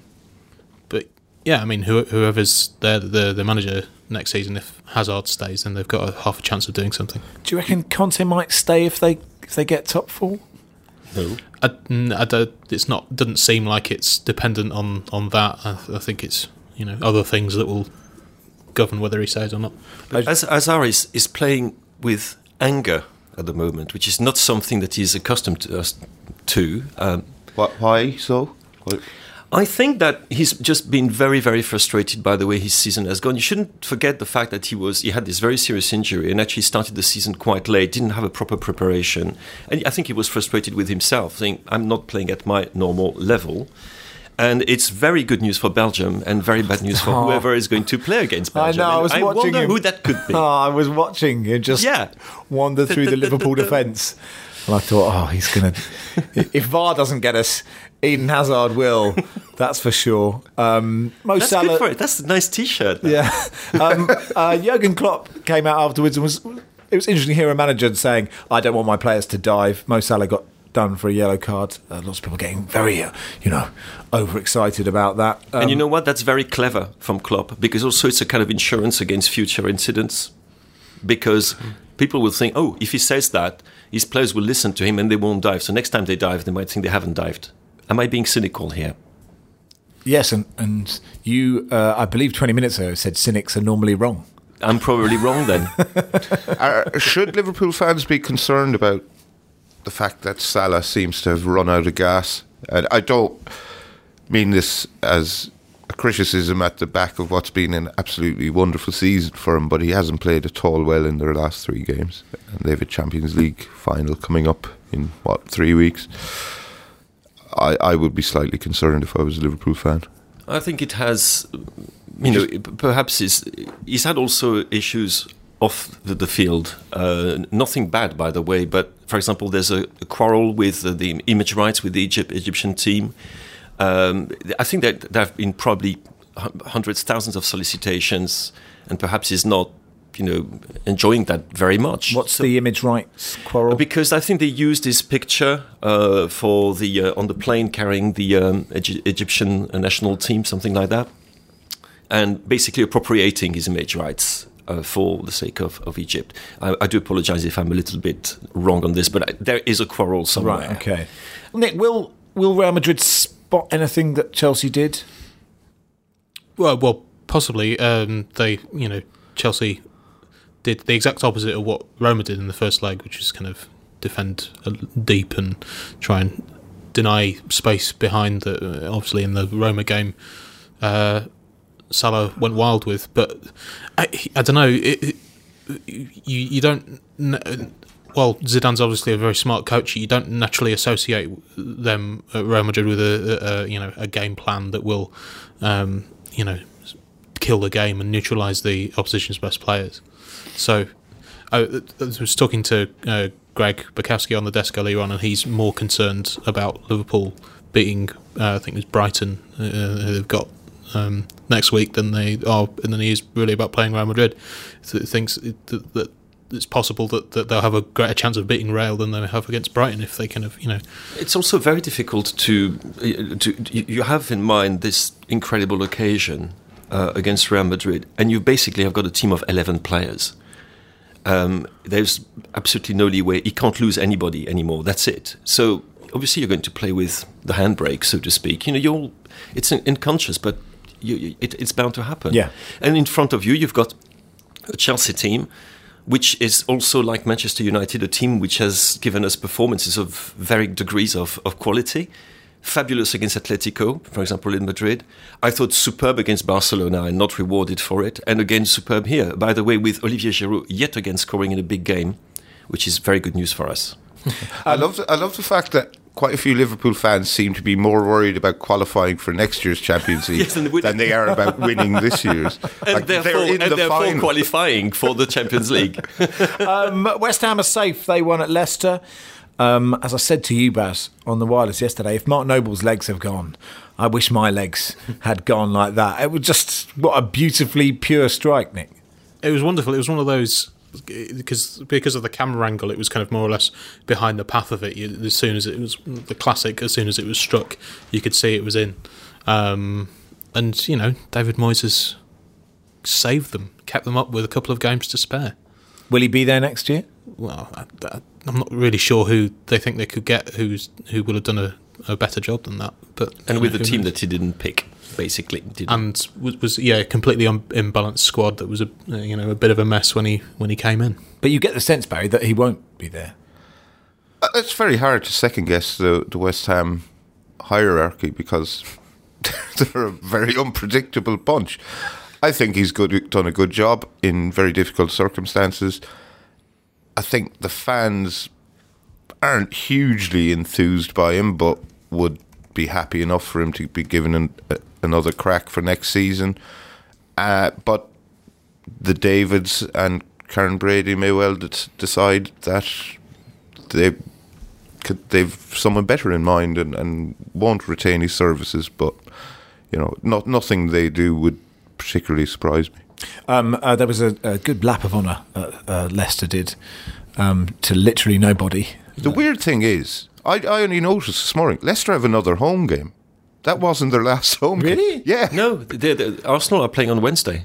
but yeah, I mean, who, whoever's there, the the manager next season, if Hazard stays, then they've got a half a chance of doing something. Do you reckon Conte might stay if they if they get top four? No, I, I don't, it's not. Doesn't seem like it's dependent on on that. I, I think it's you know other things that will govern whether he stays or not. But as Hazard is, is playing with anger at the moment, which is not something that he's accustomed to. Us to. Um, What, why so? What? I think that he's just been very, very frustrated by the way his season has gone. You shouldn't forget the fact that he was he had this very serious injury and actually started the season quite late, didn't have a proper preparation. And I think he was frustrated with himself, saying, I'm not playing at my normal level. And it's very good news for Belgium and very bad news for Oh. whoever is going to play against Belgium. I know, I was And watching wonder him. who that could be. Oh, I was watching him just Yeah. wander through the Liverpool defence. And I thought, oh, he's going to... If V A R doesn't get us, Eden Hazard will. That's for sure. Um, Mo That's Salah... good for it. That's a nice T-shirt. Yeah. Um, uh, Jurgen Klopp came out afterwards and was... It was interesting to hear a manager saying, I don't want my players to dive. Mo Salah got done for a yellow card. Uh, lots of people getting very, uh, you know, overexcited about that. Um, And you know what? That's very clever from Klopp, because also it's a kind of insurance against future incidents. Because people will think, oh, if he says that, his players will listen to him and they won't dive. So next time they dive, they might think they haven't dived. Am I being cynical here? Yes, and, and you, uh, I believe twenty minutes ago, said cynics are normally wrong. I'm probably wrong then. Are, should Liverpool fans be concerned about the fact that Salah seems to have run out of gas? And I don't mean this as a criticism at the back of what's been an absolutely wonderful season for him, but he hasn't played at all well in their last three games. And they have a Champions League final coming up in, what, three weeks? I, I would be slightly concerned if I was a Liverpool fan. I think it has, you know, perhaps he's, he's had also issues off the, the field. Uh, nothing bad, by the way, but for example, there's a, a quarrel with uh, the image rights with the Egypt, Egyptian team. Um, I think that there have been probably hundreds, thousands of solicitations, and perhaps he's not, you know, enjoying that very much. What's So- the image rights quarrel? Because I think they used this picture uh, for the uh, on the plane carrying the um, Egy- Egyptian national team, something like that, and basically appropriating his image rights uh, for the sake of, of Egypt. I, I do apologise if I'm a little bit wrong on this, but I, there is a quarrel somewhere. Right, okay. Nick, will will Real Madrid spot anything that Chelsea did? Well, well, possibly. Um, they, you know, Chelsea did the exact opposite of what Roma did in the first leg, which is kind of defend deep and try and deny space behind. The, obviously, in the Roma game, uh, Salah went wild with. But I, I don't know. It, it, you you don't. Well, Zidane's obviously a very smart coach. You don't naturally associate them at Real Madrid with a, a, a you know a game plan that will, um, you know, kill the game and neutralise the opposition's best players. So, I, I was talking to uh, Greg Bukowski on the desk earlier on, and he's more concerned about Liverpool beating, uh, I think it's Brighton, uh, who they've got um, next week than they are, and then he is really about playing Real Madrid. So he thinks that, that it's possible that, that they'll have a greater chance of beating Real than they have against Brighton if they kind of, you know. It's also very difficult to to you have in mind this incredible occasion uh, against Real Madrid, and you basically have got a team of eleven players. Um, there's absolutely no leeway. You can't lose anybody anymore. That's it. So obviously you're going to play with the handbrake, so to speak. You know, you're it's unconscious, but you, it, it's bound to happen. Yeah. And in front of you, you've got a Chelsea team, which is also, like Manchester United, a team which has given us performances of varying degrees of, of quality. Fabulous against Atletico, for example, in Madrid. I thought superb against Barcelona and not rewarded for it. And again, superb here. By the way, with Olivier Giroud yet again scoring in a big game, which is very good news for us. I love the, I love the fact that quite a few Liverpool fans seem to be more worried about qualifying for next year's Champions League Yes, and win- than they are about winning this year's. And Like, therefore, they're in and the therefore final. qualifying for the Champions League. Um, West Ham are safe. They won at Leicester. Um, as I said to you, Baz, on the wireless yesterday, if Mark Noble's legs have gone, I wish my legs had gone like that. It was just, what a beautifully pure strike, Nick. it was wonderful. It was one of those because because of the camera angle, it was kind of more or less behind the path of it. You, as soon as it was the classic, as soon as it was struck, you could see it was in. Um, and you know, David Moyes has saved them, kept them up with a couple of games to spare. Will he be there next year? Well, I, I, I'm not really sure who they think they could get who's who will have done a, a better job than that. But and with know, the team knows? that he didn't pick, basically, didn't. and was, was yeah, completely un- imbalanced squad that was a you know a bit of a mess when he when he came in. But you get the sense, Barry, that he won't be there. Uh, it's very hard to second guess the, the West Ham hierarchy because they're a very unpredictable bunch. I think he's good, done a good job in very difficult circumstances. I think the fans aren't hugely enthused by him, but would be happy enough for him to be given an, a, another crack for next season. Uh, but the Davids and Karen Brady may well d- decide that they could, they've someone better in mind and, and won't retain his services. But you know, not nothing they do would particularly surprised me. Um, uh, there was a, a good lap of honour uh, uh, Leicester did um, to literally nobody. The weird thing is, I, I only noticed this morning, Leicester have another home game. That wasn't their last home really? game. Yeah. No, they're, they're, Arsenal are playing on Wednesday.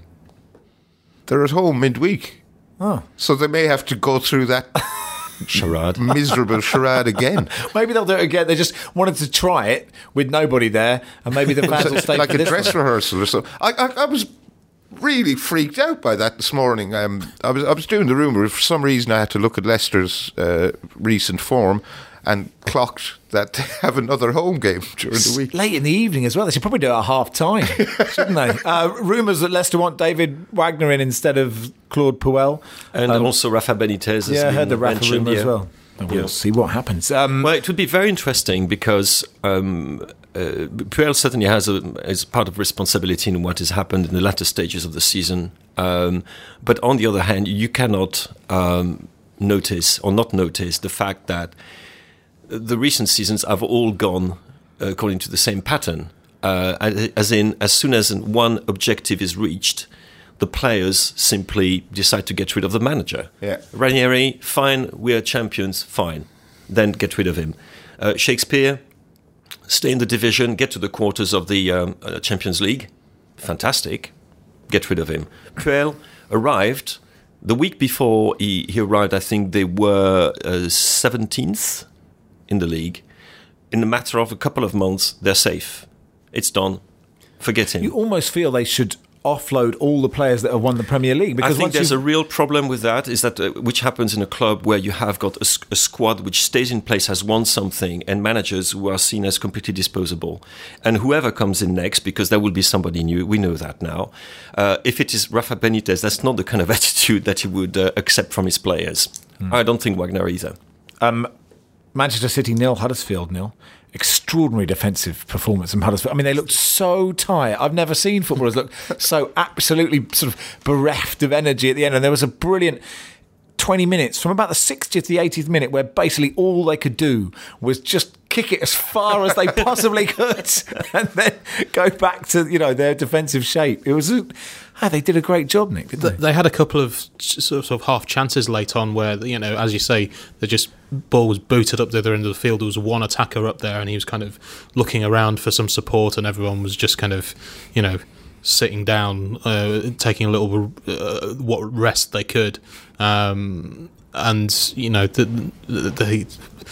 They're at home midweek. Oh. So they may have to go through that charade. miserable charade again. Maybe they'll do it again. They just wanted to try it with nobody there, and maybe the fans will stay like for a this dress one. rehearsal or something. I, I, I was really freaked out by that this morning. Um, I was I was doing the rumour. For some reason, I had to look at Leicester's uh, recent form and clocked that they have another home game during the week. Late in the evening as well. They should probably do it at half time, shouldn't they? Uh, rumours that Leicester want David Wagner in instead of Claude Puel. And um, also Rafa Benitez has yeah, I heard the been Rafa mentioned, rumour yeah. as well. And we'll Yeah. see what happens. Um, Well, it would be very interesting because um, uh, Puel certainly has a, is part of responsibility in what has happened in the latter stages of the season. Um, but on the other hand, you cannot um, notice or not notice the fact that the recent seasons have all gone uh, according to the same pattern. Uh, as in, as soon as one objective is reached, the players simply decide to get rid of the manager. Yeah. Ranieri, fine, we are champions, fine. Then get rid of him. Uh, Shakespeare, stay in the division, get to the quarters of the um, uh, Champions League, fantastic, get rid of him. Puel arrived, the week before he, he arrived, I think they were uh, seventeenth in the league. In a matter of a couple of months, they're safe. It's done. Forget him. you almost feel they should offload all the players that have won the Premier League. Because I think once there's a you've- real problem with that, is that uh, which happens in a club where you have got a, s- a squad which stays in place, has won something, and managers who are seen as completely disposable. And whoever comes in next, because there will be somebody new, we know that now. Uh, if it is Rafa Benitez, that's not the kind of attitude that he would uh, accept from his players. Mm. I don't think Wagner either. Um, Manchester City nil, Huddersfield nil. Extraordinary defensive performance from Huddersfield. I mean, they looked so tired. I've never seen footballers look so absolutely sort of bereft of energy at the end. And there was a brilliant twenty minutes from about the sixtieth to the eightieth minute where basically all they could do was just kick it as far as they possibly could and then go back to, you know, their defensive shape. It was a, oh, they did a great job, Nick, didn't they? They had a couple of sort of half chances late on where, you know, as you say, they just ball was booted up the other end of the field. There was one attacker up there and he was kind of looking around for some support and everyone was just kind of, you know, sitting down, uh, taking a little uh, what rest they could. Um, and, you know, the, the, the,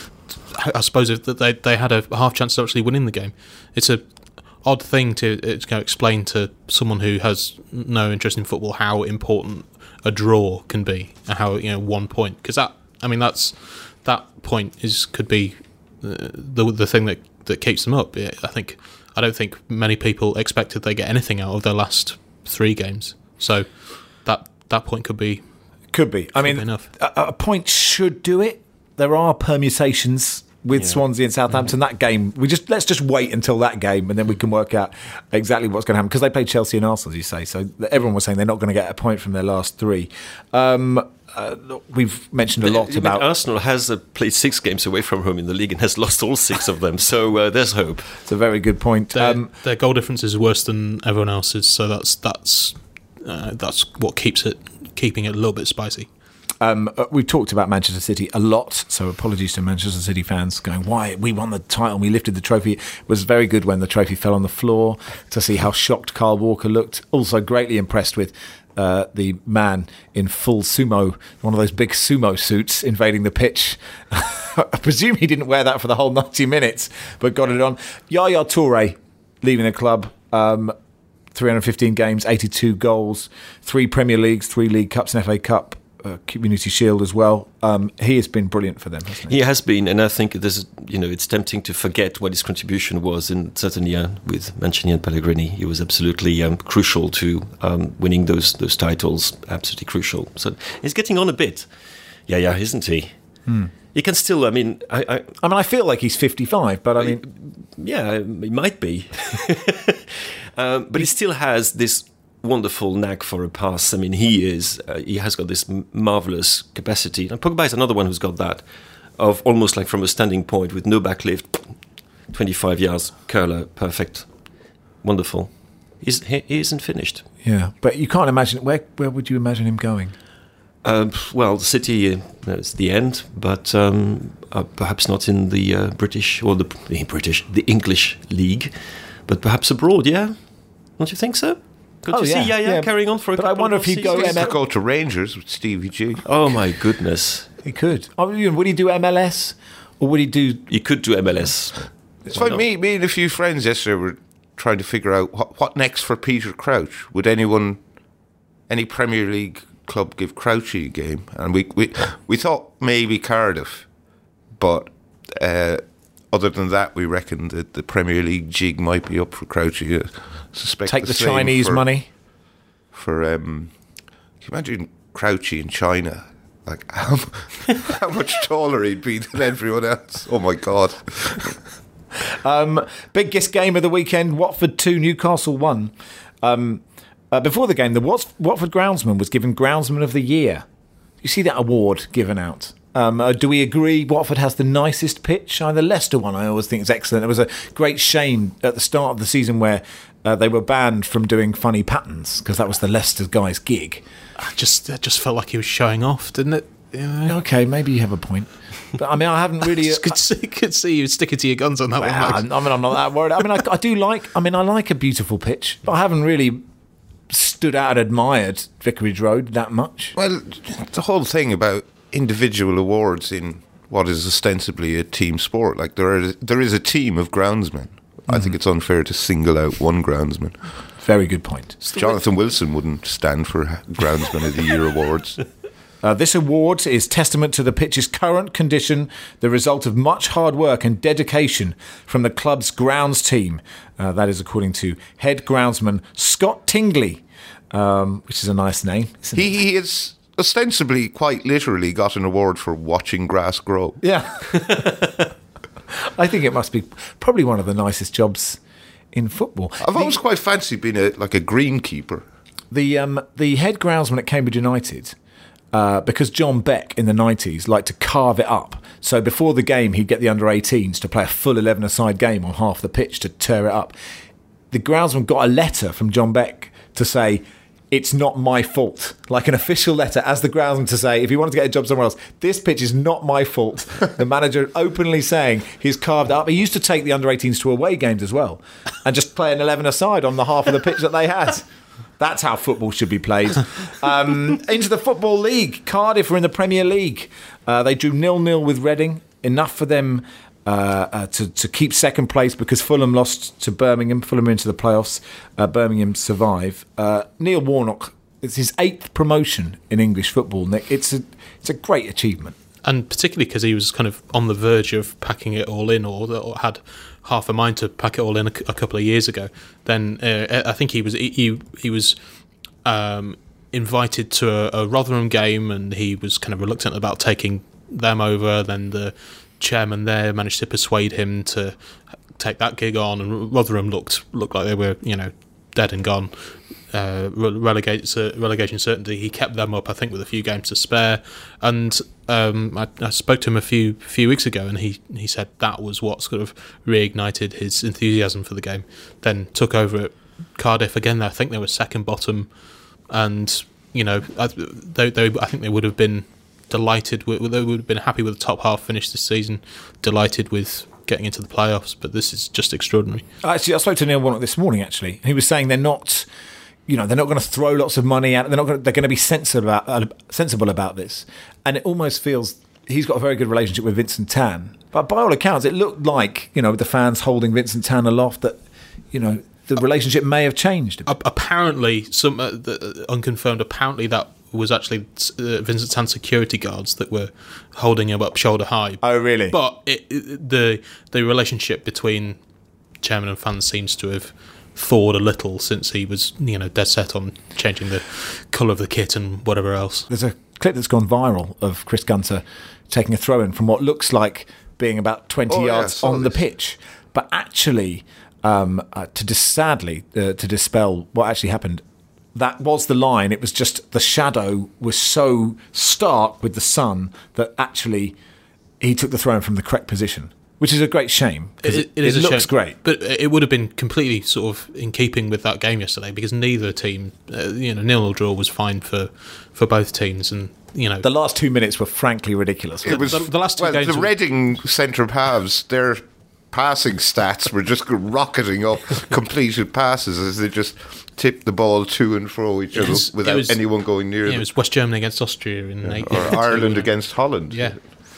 I suppose if they they had a half chance of actually winning the game. It's a odd thing to, to explain to someone who has no interest in football how important a draw can be and how, you know, one point, because that I mean that's that point is could be the the, the thing that, that keeps them up. I think I don't think many people expected they get anything out of their last three games, so that that point could be could be. I could mean, be enough. A, a point should do it. There are permutations with yeah. Swansea and Southampton. That game, we just let's just wait until that game, and then we can work out exactly what's going to happen, because they played Chelsea and Arsenal, as you say. So everyone was saying they're not going to get a point from their last three. Um, uh, we've mentioned a lot I mean, about Arsenal has uh, played six games away from home in the league and has lost all six of them. So uh, there's hope. It's a very good point. Their, Um, their goal difference is worse than everyone else's, so that's that's uh, that's what keeps it keeping it a little bit spicy. Um, we've talked about Manchester City a lot, so apologies to Manchester City fans going, why? We won the title, we lifted the trophy. It was very good when the trophy fell on the floor to see how shocked Kyle Walker looked. Also greatly impressed with uh, the man in full sumo, one of those big sumo suits invading the pitch. I presume he didn't wear that for the whole ninety minutes, but got it on. Yaya Toure leaving the club. Um, three hundred fifteen games, eighty-two goals, three Premier Leagues, three League Cups and F A Cup. Uh, Community Shield as well. Um, he has been brilliant for them, hasn't he? He has been, and I think there's, you know, it's tempting to forget what his contribution was. And certainly uh, with Mancini and Pellegrini, he was absolutely um, crucial to um, winning those those titles. Absolutely crucial. So he's getting on a bit. Yeah, yeah, isn't he? Hmm. He can still. I mean, I, I. I mean, I feel like he's fifty-five, but I mean, yeah, he might be. um, but he still has this wonderful knack for a pass. I mean, he is. Uh, he has got this m- marvelous capacity. And Pogba is another one who's got that, of almost like from a standing point with no backlift, twenty-five yards curler, perfect, wonderful. He's, he, he isn't finished. Yeah, but you can't imagine. Where where would you imagine him going? Uh, well, City, uh, it's the end, but um, uh, perhaps not in the uh, British or the, the British, the English league, but perhaps abroad. Yeah, don't you think so? Could oh, you yeah, see Yaya yeah. carrying on for a but couple I wonder of if he'd seasons? go He's M L- to go to Rangers with Stevie G. Oh my goodness. He could. I mean, would he do M L S or would he do... He could do M L S. It's funny, me, me and a few friends yesterday were trying to figure out what, what next for Peter Crouch. Would anyone, any Premier League club give Crouchy a game? And we we, we thought maybe Cardiff, but uh, other than that, we reckoned that the Premier League jig might be up for Crouchy. I suspect Take the, the same Chinese for, money? For, um, can you imagine Crouchy in China? Like, how, how much taller he'd be than everyone else. Oh, my God. Um, biggest game of the weekend, Watford two, Newcastle one. Um, uh, before the game, the Wat- Watford groundsman was given Groundsman of the Year. You see that award given out? Um, uh, do we agree Watford has the nicest pitch? Uh, the Leicester one I always think is excellent. It was a great shame at the start of the season where uh, they were banned from doing funny patterns because that was the Leicester guy's gig. I just, it just felt like he was showing off, didn't it? You know? Okay, maybe you have a point. But I mean, I haven't really... I just could see, could see you sticking to your guns on that Well, one. I mean, I'm not that worried. I mean, I, I do like. I mean, I like a beautiful pitch, but I haven't really stood out and admired Vicarage Road that much. Well, the whole thing about individual awards in what is ostensibly a team sport, like there is there is a team of groundsmen. Mm-hmm. I think it's unfair to single out one groundsman. Very good point. Jonathan Wilson wouldn't stand for Groundsman of the Year awards. Uh, this award is testament to the pitch's current condition, the result of much hard work and dedication from the club's grounds team. Uh, that is according to head groundsman Scott Tingley, um, which is a nice name, isn't He, it? he has ostensibly, quite literally, got an award for watching grass grow. Yeah. I think it must be probably one of the nicest jobs in football. I've always the, quite fancied being a, like a greenkeeper. The, um, the head groundsman at Cambridge United... Uh, because John Beck in the nineties liked to carve it up. So before the game, he'd get the under eighteens to play a full eleven-a-side game on half the pitch to tear it up. The groundsman got a letter from John Beck to say, it's not my fault. Like an official letter as the groundsman to say, if you wanted to get a job somewhere else, this pitch is not my fault. The manager openly saying he's carved it up. He used to take the under eighteens to away games as well and just play an eleven-a-side on the half of the pitch that they had. That's how football should be played. Um, into the Football League. Cardiff are in the Premier League. Uh, they drew nil-nil with Reading. Enough for them uh, uh, to, to keep second place because Fulham lost to Birmingham. Fulham are into the playoffs. Uh, Birmingham survive. Uh, Neil Warnock, it's his eighth promotion in English football, Nick. It's a, it's a great achievement. And particularly because he was kind of on the verge of packing it all in, or, or had half a mind to pack it all in a, a couple of years ago. Then uh, I think he was he he was um, invited to a, a Rotherham game, and he was kind of reluctant about taking them over. Then the chairman there managed to persuade him to take that gig on, and Rotherham looked looked like they were you know dead and gone. Uh, relegate, uh, relegation certainty. He kept them up, I think, with a few games to spare. And um, I, I spoke to him a few few weeks ago, and he, he said that was what sort of reignited his enthusiasm for the game. Then took over at Cardiff again. I think they were second bottom, and you know, I, they, they, I think they would have been delighted with, they would have been happy with the top half finish this season, delighted with getting into the playoffs, but this is just extraordinary. Actually, I spoke to Neil Warnock this morning, actually. He was saying they're not, you know, they're not going to throw lots of money at it. They're not going to, they're going to be sensible about, uh, sensible about this. And it almost feels he's got a very good relationship with Vincent Tan. But by all accounts, it looked like, you know, with the fans holding Vincent Tan aloft, that, you know, the relationship may have changed. A- apparently, some uh, the, uh, unconfirmed, apparently that was actually uh, Vincent Tan's security guards that were holding him up shoulder high. Oh, really? But it, it, the the relationship between chairman and fans seems to have thawed a little since he was, you know, dead set on changing the colour of the kit and whatever else. There's a clip that's gone viral of Chris Gunter taking a throw in from what looks like being about twenty oh, yards yeah, on the this. pitch, but actually, um, uh, to dis- sadly uh, to dispel what actually happened. That was the line. It was just the shadow was so stark with the sun that actually he took the throw in from the correct position, which is a great shame. It, It, it, is it a looks shame, great. but it would have been completely sort of in keeping with that game yesterday because neither team, uh, you know, nil-nil draw was fine for, for both teams, and you know The last two minutes were frankly ridiculous. It was the, the last two well, games the were- Reading centre halves, their passing stats were just rocketing up completed passes as they just tipped the ball to and fro each It other was- without it was- anyone going near Yeah, them. it was West Germany against Austria in eight, Or yeah, Ireland two, against Holland. yeah.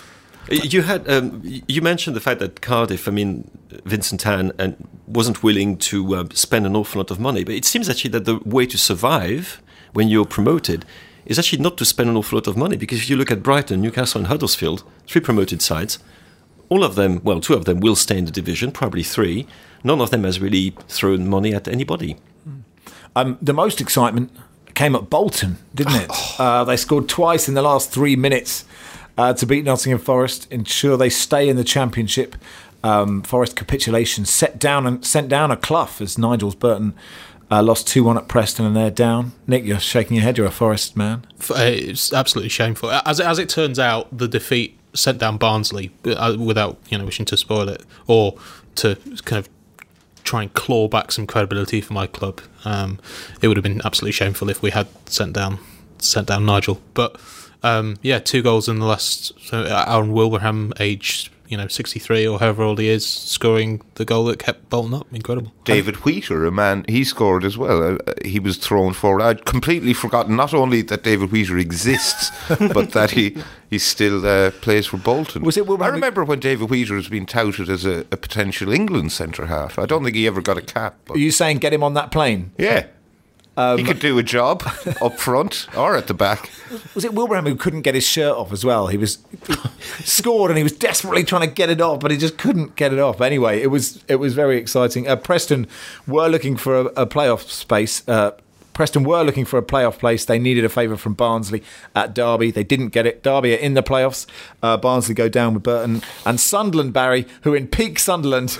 You had um, you mentioned the fact that Cardiff, I mean, Vincent Tan, and wasn't willing to uh, spend an awful lot of money. But it seems actually that the way to survive when you're promoted is actually not to spend an awful lot of money. Because if you look at Brighton, Newcastle, and Huddersfield, three promoted sides, all of them, well, two of them will stay in the division, probably three. None of them has really thrown money at anybody. Um, the most excitement came at Bolton, didn't it? Uh, they scored twice in the last three minutes uh, to beat Nottingham Forest, ensure they stay in the Championship. Um, Forest capitulation set down and sent down a Clough as Nigel Burton uh, lost two one at Preston and they're down. Nick, you're shaking your head. You're a Forest man. F- uh, It's absolutely shameful. As it, as it turns out, the defeat sent down Barnsley uh, without, you know, wishing to spoil it or to kind of try and claw back some credibility for my club. Um, it would have been absolutely shameful if we had sent down sent down Nigel. But um, yeah, two goals in the last. So Aaron Wilbraham, aged you know sixty-three or however old he is, scoring the goal that kept Bolton up. Incredible. David Wheater, a man, he scored as well. Uh, he was thrown forward. I'd completely forgotten not only that David Wheater exists, but that he, he still uh, plays for Bolton. Was it Wilbraham I who- remember when David Wheater has been touted as a, a potential England centre half. I don't think he ever got a cap. But Are you saying get him on that plane? yeah. he could do a job up front or at the back. Was it Wilbraham who couldn't get his shirt off as well? He was he scored and he was desperately trying to get it off, but he just couldn't get it off. Anyway, it was it was very exciting. Uh, Preston were looking for a, a playoff space. Uh, Preston were looking for a playoff place. They needed a favour from Barnsley at Derby. They didn't get it. Derby are in the playoffs. Uh, Barnsley go down with Burton. And Sunderland, Barry, who in peak Sunderland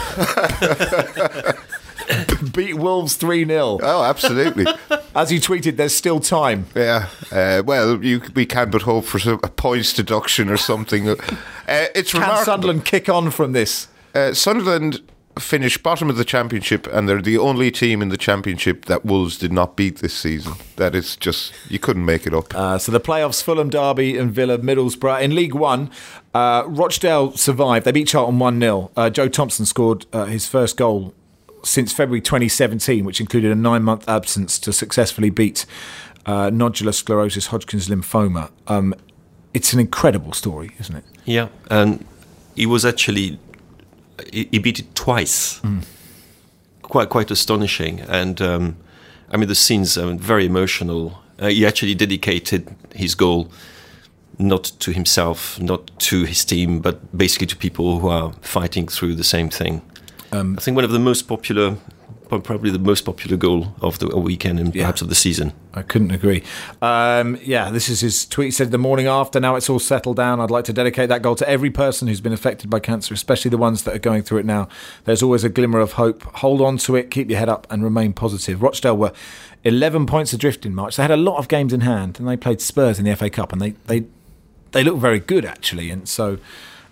beat Wolves three nil. Oh, absolutely. As you tweeted, there's still time. Yeah. Uh, well, you, we can but hope for some, a points deduction or something. Uh, it's Can remarkable. Sunderland kick on from this? Uh, Sunderland finished bottom of the Championship, and they're the only team in the Championship that Wolves did not beat this season. That is just, you couldn't make it up. Uh, so the playoffs, Fulham, Derby and Villa, Middlesbrough. In League One, uh, Rochdale survived. They beat Charlton one nil. Uh, Joe Thompson scored uh, his first goal since February twenty seventeen, which included a nine-month absence to successfully beat uh, nodular sclerosis, Hodgkin's lymphoma. Um, it's an incredible story, isn't it? Yeah, and he was actually he, he beat it twice. Mm. Quite quite astonishing, and um, I mean the scenes are very emotional. Uh, he actually dedicated his goal not to himself, not to his team, but basically to people who are fighting through the same thing. Um, I think one of the most popular, probably the most popular goal of the weekend and Yeah. perhaps of the season. I couldn't agree. Um, yeah, this is his tweet. He said, the morning after, now it's all settled down. I'd like to dedicate that goal to every person who's been affected by cancer, especially the ones that are going through it now. There's always a glimmer of hope. Hold on to it, keep your head up and remain positive. Rochdale were eleven points adrift in March. They had a lot of games in hand and they played Spurs in the F A Cup and they, they, they looked very good, actually. And so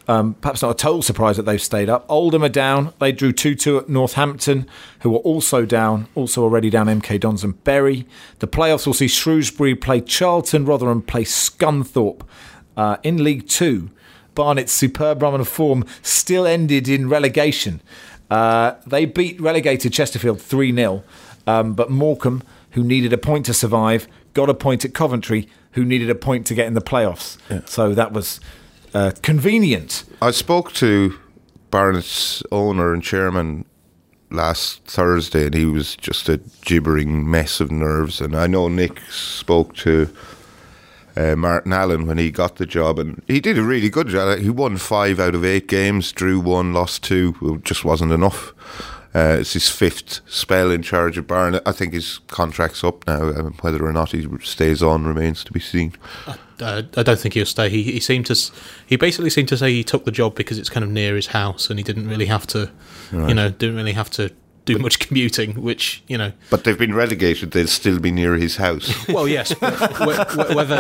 Um, perhaps not a total surprise that they've stayed up. Oldham are down. They drew two two at Northampton, who are also down, also already down M K Dons and Bury. The playoffs will see Shrewsbury play Charlton, Rotherham play Scunthorpe. Uh, in League Two, Barnet's superb run of form still ended in relegation. Uh, they beat relegated Chesterfield three nil, um, but Morecambe, who needed a point to survive, got a point at Coventry, who needed a point to get in the playoffs. Yeah. So that was uh, convenient. I spoke to Barnet's owner and chairman last Thursday, and he was just a gibbering mess of nerves. And I know Nick spoke to uh, Martin Allen when he got the job, and he did a really good job. He won five out of eight games, drew one, lost two. It just wasn't enough. Uh, it's his fifth spell in charge of Barnet. I think his contract's up now. Um, whether or not he stays on remains to be seen. Uh, I don't think he'll stay. He, he seemed to. He basically seemed to say he took the job because it's kind of near his house, and he didn't really have to. Right. You know, didn't really have to do much commuting. Which you know. But they've been relegated. They'll still be near his house. Well, yes. Whether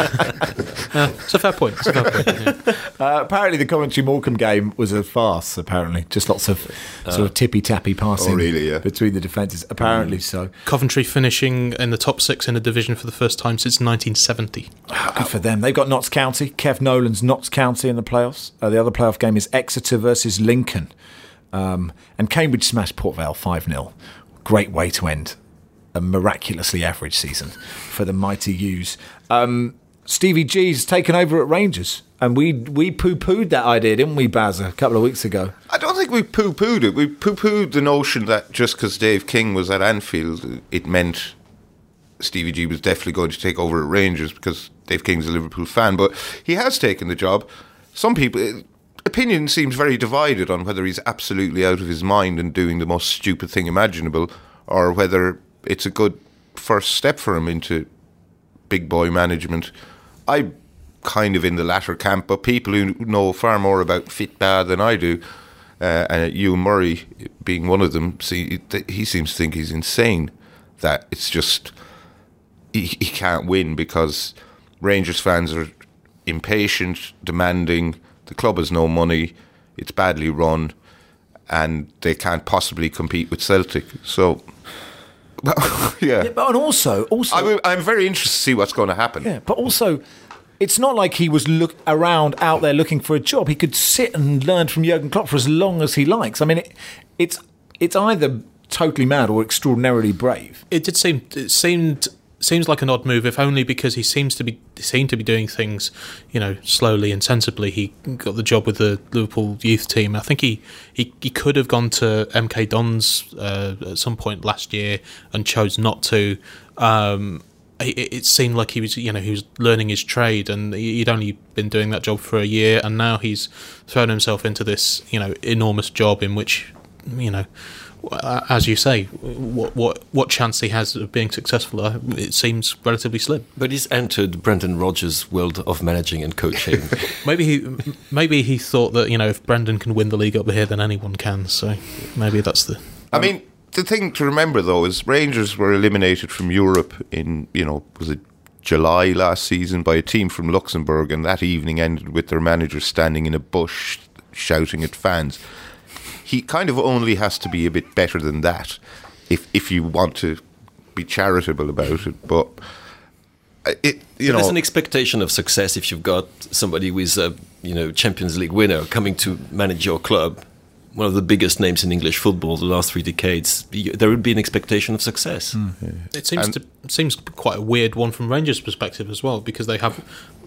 uh, it's a fair point. It's a fair point. Yeah. Uh, apparently, the Coventry Morecambe game was a farce. Apparently, just lots of uh, sort of tippy tappy passing oh, really, yeah. between the defences. Apparently, mm. so Coventry finishing in the top six in the division for the first time since nineteen seventy. Oh, good for them. They've got Notts County. Kev Nolan's Notts County in the playoffs. Uh, the other playoff game is Exeter versus Lincoln. Um, and Cambridge smashed Port Vale five nil. Great way to end a miraculously average season for the mighty U's. Um, Stevie G's taken over at Rangers, and we we poo-pooed that idea, didn't we, Baz, a couple of weeks ago? I don't think we poo-pooed it. We poo-pooed the notion that just because Dave King was at Anfield, it meant Stevie G was definitely going to take over at Rangers because Dave King's a Liverpool fan. But he has taken the job. Some people... Opinion seems very divided on whether he's absolutely out of his mind and doing the most stupid thing imaginable, or whether it's a good first step for him into big boy management. I'm kind of in the latter camp, but people who know far more about football than I do, uh, and Ewan Murray being one of them, see, he seems to think he's insane, that it's just he, he can't win because Rangers fans are impatient, demanding. The club has no money, it's badly run, and they can't possibly compete with Celtic. So, yeah. yeah but and also, also I'm, I'm very interested to see what's going to happen. Yeah, but also, it's not like he was look around out there looking for a job. He could sit and learn from Jurgen Klopp for as long as he likes. I mean, it, it's it's either totally mad or extraordinarily brave. It did seem it seemed. Seems like an odd move, if only because he seems to be seemed to be doing things, you know, slowly and sensibly. He got the job with the Liverpool youth team. I think he, he, he could have gone to M K Dons uh, at some point last year and chose not to. Um, it, it seemed like he was, you know, he was learning his trade, and he'd only been doing that job for a year, and now he's thrown himself into this, you know, enormous job in which, you know. As you say, what what what chance he has of being successful? Uh, it seems relatively slim. But he's entered Brendan Rodgers' world of managing and coaching. maybe he maybe he thought that, you know, if Brendan can win the league up here, then anyone can. So maybe that's the. I mean, the thing to remember though is Rangers were eliminated from Europe in, you know, was it July last season by a team from Luxembourg, and that evening ended with their manager standing in a bush shouting at fans. He kind of only has to be a bit better than that if if you want to be charitable about it. But it, you so know, there's an expectation of success if you've got somebody who is a, you know, Champions League winner coming to manage your club, one of the biggest names in English football the last three decades. There would be an expectation of success. Mm. Yeah. It seems and to seems quite a weird one from Rangers' perspective as well, because they have,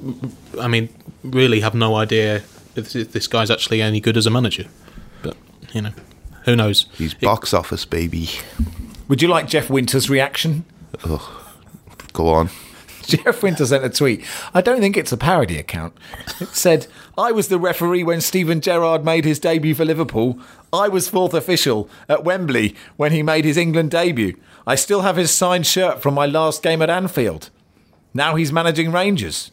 I mean, really have no idea if this guy's actually any good as a manager. But you know, who knows? He's box it, office, baby. Would you like Jeff Winter's reaction? Oh, go on. Jeff Winter sent a tweet. I don't think it's a parody account. It said, I was the referee when Steven Gerrard made his debut for Liverpool. I was fourth official at Wembley when he made his England debut. I still have his signed shirt from my last game at Anfield. Now he's managing Rangers.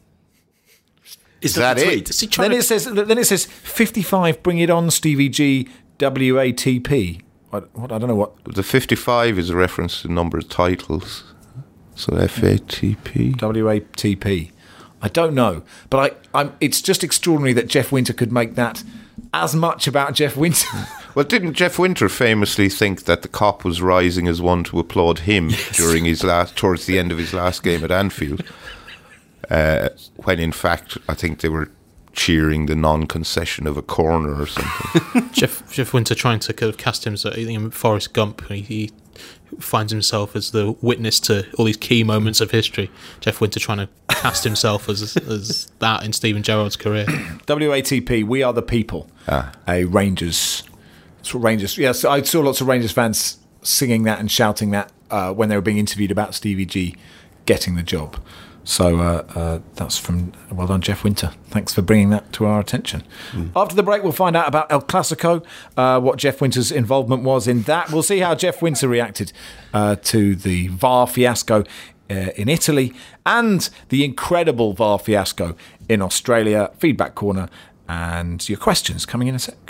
Is that, that it? Then to... it says. Then it says fifty-five. Bring it on, Stevie G. W A T P. What, what? I don't know what. The fifty-five is a reference to number of titles. So F A T P. W A T P. I don't know. But I, I'm, it's just extraordinary that Jeff Winter could make that as much about Jeff Winter. Well, didn't Jeff Winter famously think that the cop was rising as one to applaud him yes. during his last, towards the end of his last game at Anfield? Uh, when in fact, I think they were cheering the non-concession of a corner or something. Jeff Jeff Winter trying to kind of cast him as in Forrest Gump. He, he finds himself as the witness to all these key moments of history. Jeff Winter trying to cast himself as as that in Steven Gerrard's career. W A T P, We Are the People. Ah. A Rangers, Rangers. Yes, I saw lots of Rangers fans singing that and shouting that uh, when they were being interviewed about Stevie G getting the job. So uh, uh, that's from, well done, Jeff Winter. Thanks for bringing that to our attention. Mm. After the break, we'll find out about El Clasico, uh, what Jeff Winter's involvement was in that. We'll see how Jeff Winter reacted uh, to the V A R fiasco uh, in Italy and the incredible V A R fiasco in Australia. Feedback corner and your questions coming in a sec.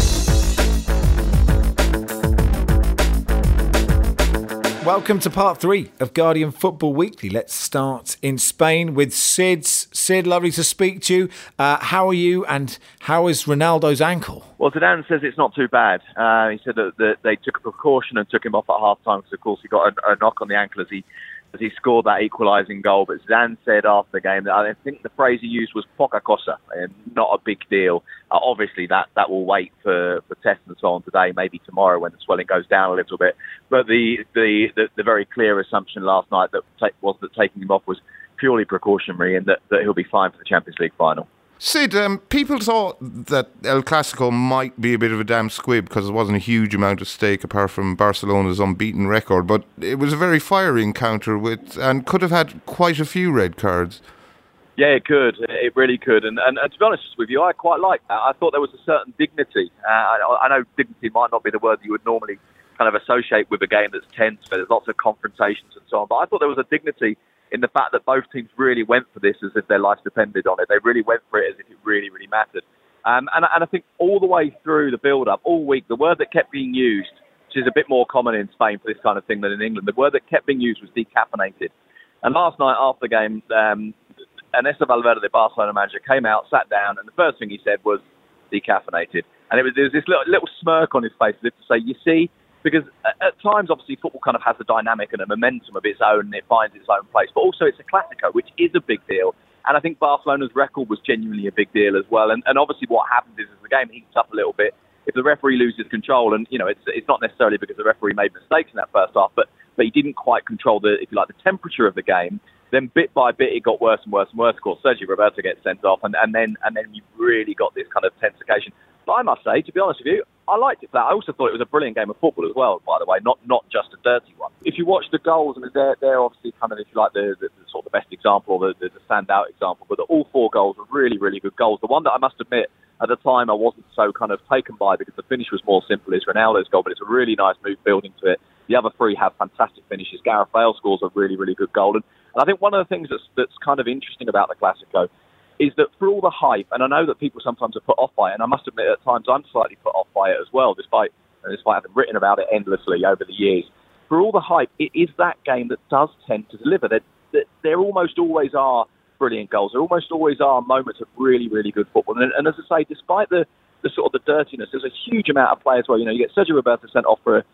Welcome to part three of Guardian Football Weekly. Let's start in Spain with Sid. Sid, lovely to speak to you. Uh, how are you and how is Ronaldo's ankle? Well, Zidane says it's not too bad. Uh, he said that, that they took a precaution and took him off at half-time because, of course, he got a, a knock on the ankle as he as he scored that equalising goal. But Zidane said after the game that I think the phrase he used was poca cosa, and not a big deal. Uh, obviously, that, that will wait for, for tests and so on today, maybe tomorrow when the swelling goes down a little bit. But the the, the, the very clear assumption last night that ta- was that taking him off was purely precautionary and that, that he'll be fine for the Champions League final. Sid, um, people thought that El Clasico might be a bit of a damn squib because there wasn't a huge amount at stake apart from Barcelona's unbeaten record, but it was a very fiery encounter with and could have had quite a few red cards. Yeah, it could. It really could. And, and, and to be honest with you, I quite liked that. I thought there was a certain dignity. Uh, I, I know dignity might not be the word you would normally kind of associate with a game that's tense, where there's lots of confrontations and so on, but I thought there was a dignity in the fact that both teams really went for this as if their lives depended on it. They really went for it as if it really, really mattered. Um, and, and I think all the way through the build-up, all week, the word that kept being used, which is a bit more common in Spain for this kind of thing than in England, the word that kept being used was decaffeinated. And last night after the game, um, Ernesto Valverde, the Barcelona manager, came out, sat down, and the first thing he said was decaffeinated. And it was, there was this little, little smirk on his face as if to say, you see, because at times, obviously, football kind of has a dynamic and a momentum of its own, and it finds its own place. But also, it's a Clasico, which is a big deal. And I think Barcelona's record was genuinely a big deal as well. And, and obviously, what happens is, as the game heats up a little bit, if the referee loses control, and you know, it's it's not necessarily because the referee made mistakes in that first half, but but he didn't quite control the, if you like, the temperature of the game. Then bit by bit, it got worse and worse and worse. Of course, Sergio Roberto gets sent off, and, and then and then you really got this kind of tense occasion. But I must say, to be honest with you, I liked it for that. I also thought it was a brilliant game of football as well, by the way, not not just a dirty one. If you watch the goals, I mean, they're, they're obviously kind of, if you like, the, the, the sort of the best example, the, the, the standout example, but the, all four goals were really, really good goals. The one that I must admit, at the time, I wasn't so kind of taken by because the finish was more simple, is Ronaldo's goal, but it's a really nice move building to it. The other three have fantastic finishes. Gareth Bale scores a really, really good goal. And, and I think one of the things that's, that's kind of interesting about the Clasico is that for all the hype, and I know that people sometimes are put off by it, and I must admit at times I'm slightly put off by it as well, despite despite having written about it endlessly over the years. For all the hype, it is that game that does tend to deliver. There, there, there almost always are brilliant goals. There almost always are moments of really, really good football. And, and as I say, despite the, the sort of the dirtiness, there's a huge amount of play as well. You know, you get Sergio Roberto sent off for a,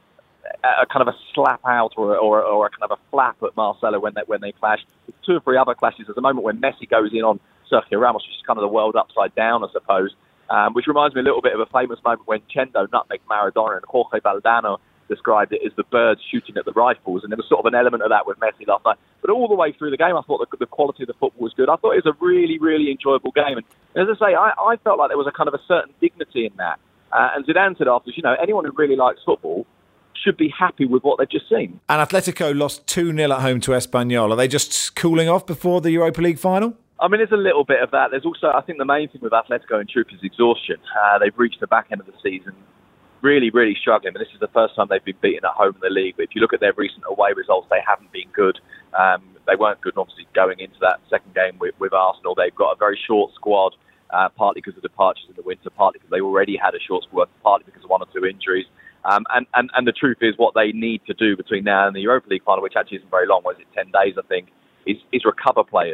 a kind of a slap out or a, or, a, or a kind of a flap at Marcelo when they, when they clash. There's two or three other clashes. There's a moment when Messi goes in on Sergio Ramos, which is kind of the world upside down, I suppose, um, which reminds me a little bit of a famous moment when Chendo nutmegged Maradona, and Jorge Valdano described it as the birds shooting at the rifles, and there was sort of an element of that with Messi last night. But all the way through the game, I thought the, the quality of the football was good. I thought it was a really, really enjoyable game. And as I say, I, I felt like there was a kind of a certain dignity in that. Uh, and Zidane said afterwards, you know, anyone who really likes football should be happy with what they've just seen. And Atletico lost two nil at home to Espanyol. Are they just cooling off before the Europa League final? I mean, there's a little bit of that. There's also, I think the main thing with Atletico in truth is exhaustion. Uh, they've reached the back end of the season really, really struggling. But this is the first time they've been beaten at home in the league. But if you look at their recent away results, they haven't been good. Um, they weren't good, obviously, going into that second game with, with Arsenal. They've got a very short squad, uh, partly because of departures in the winter, partly because they already had a short squad, partly because of one or two injuries. Um, and, and, and the truth is what they need to do between now and the Europa League final, which actually isn't very long, was it ten days, I think, is, is recover players.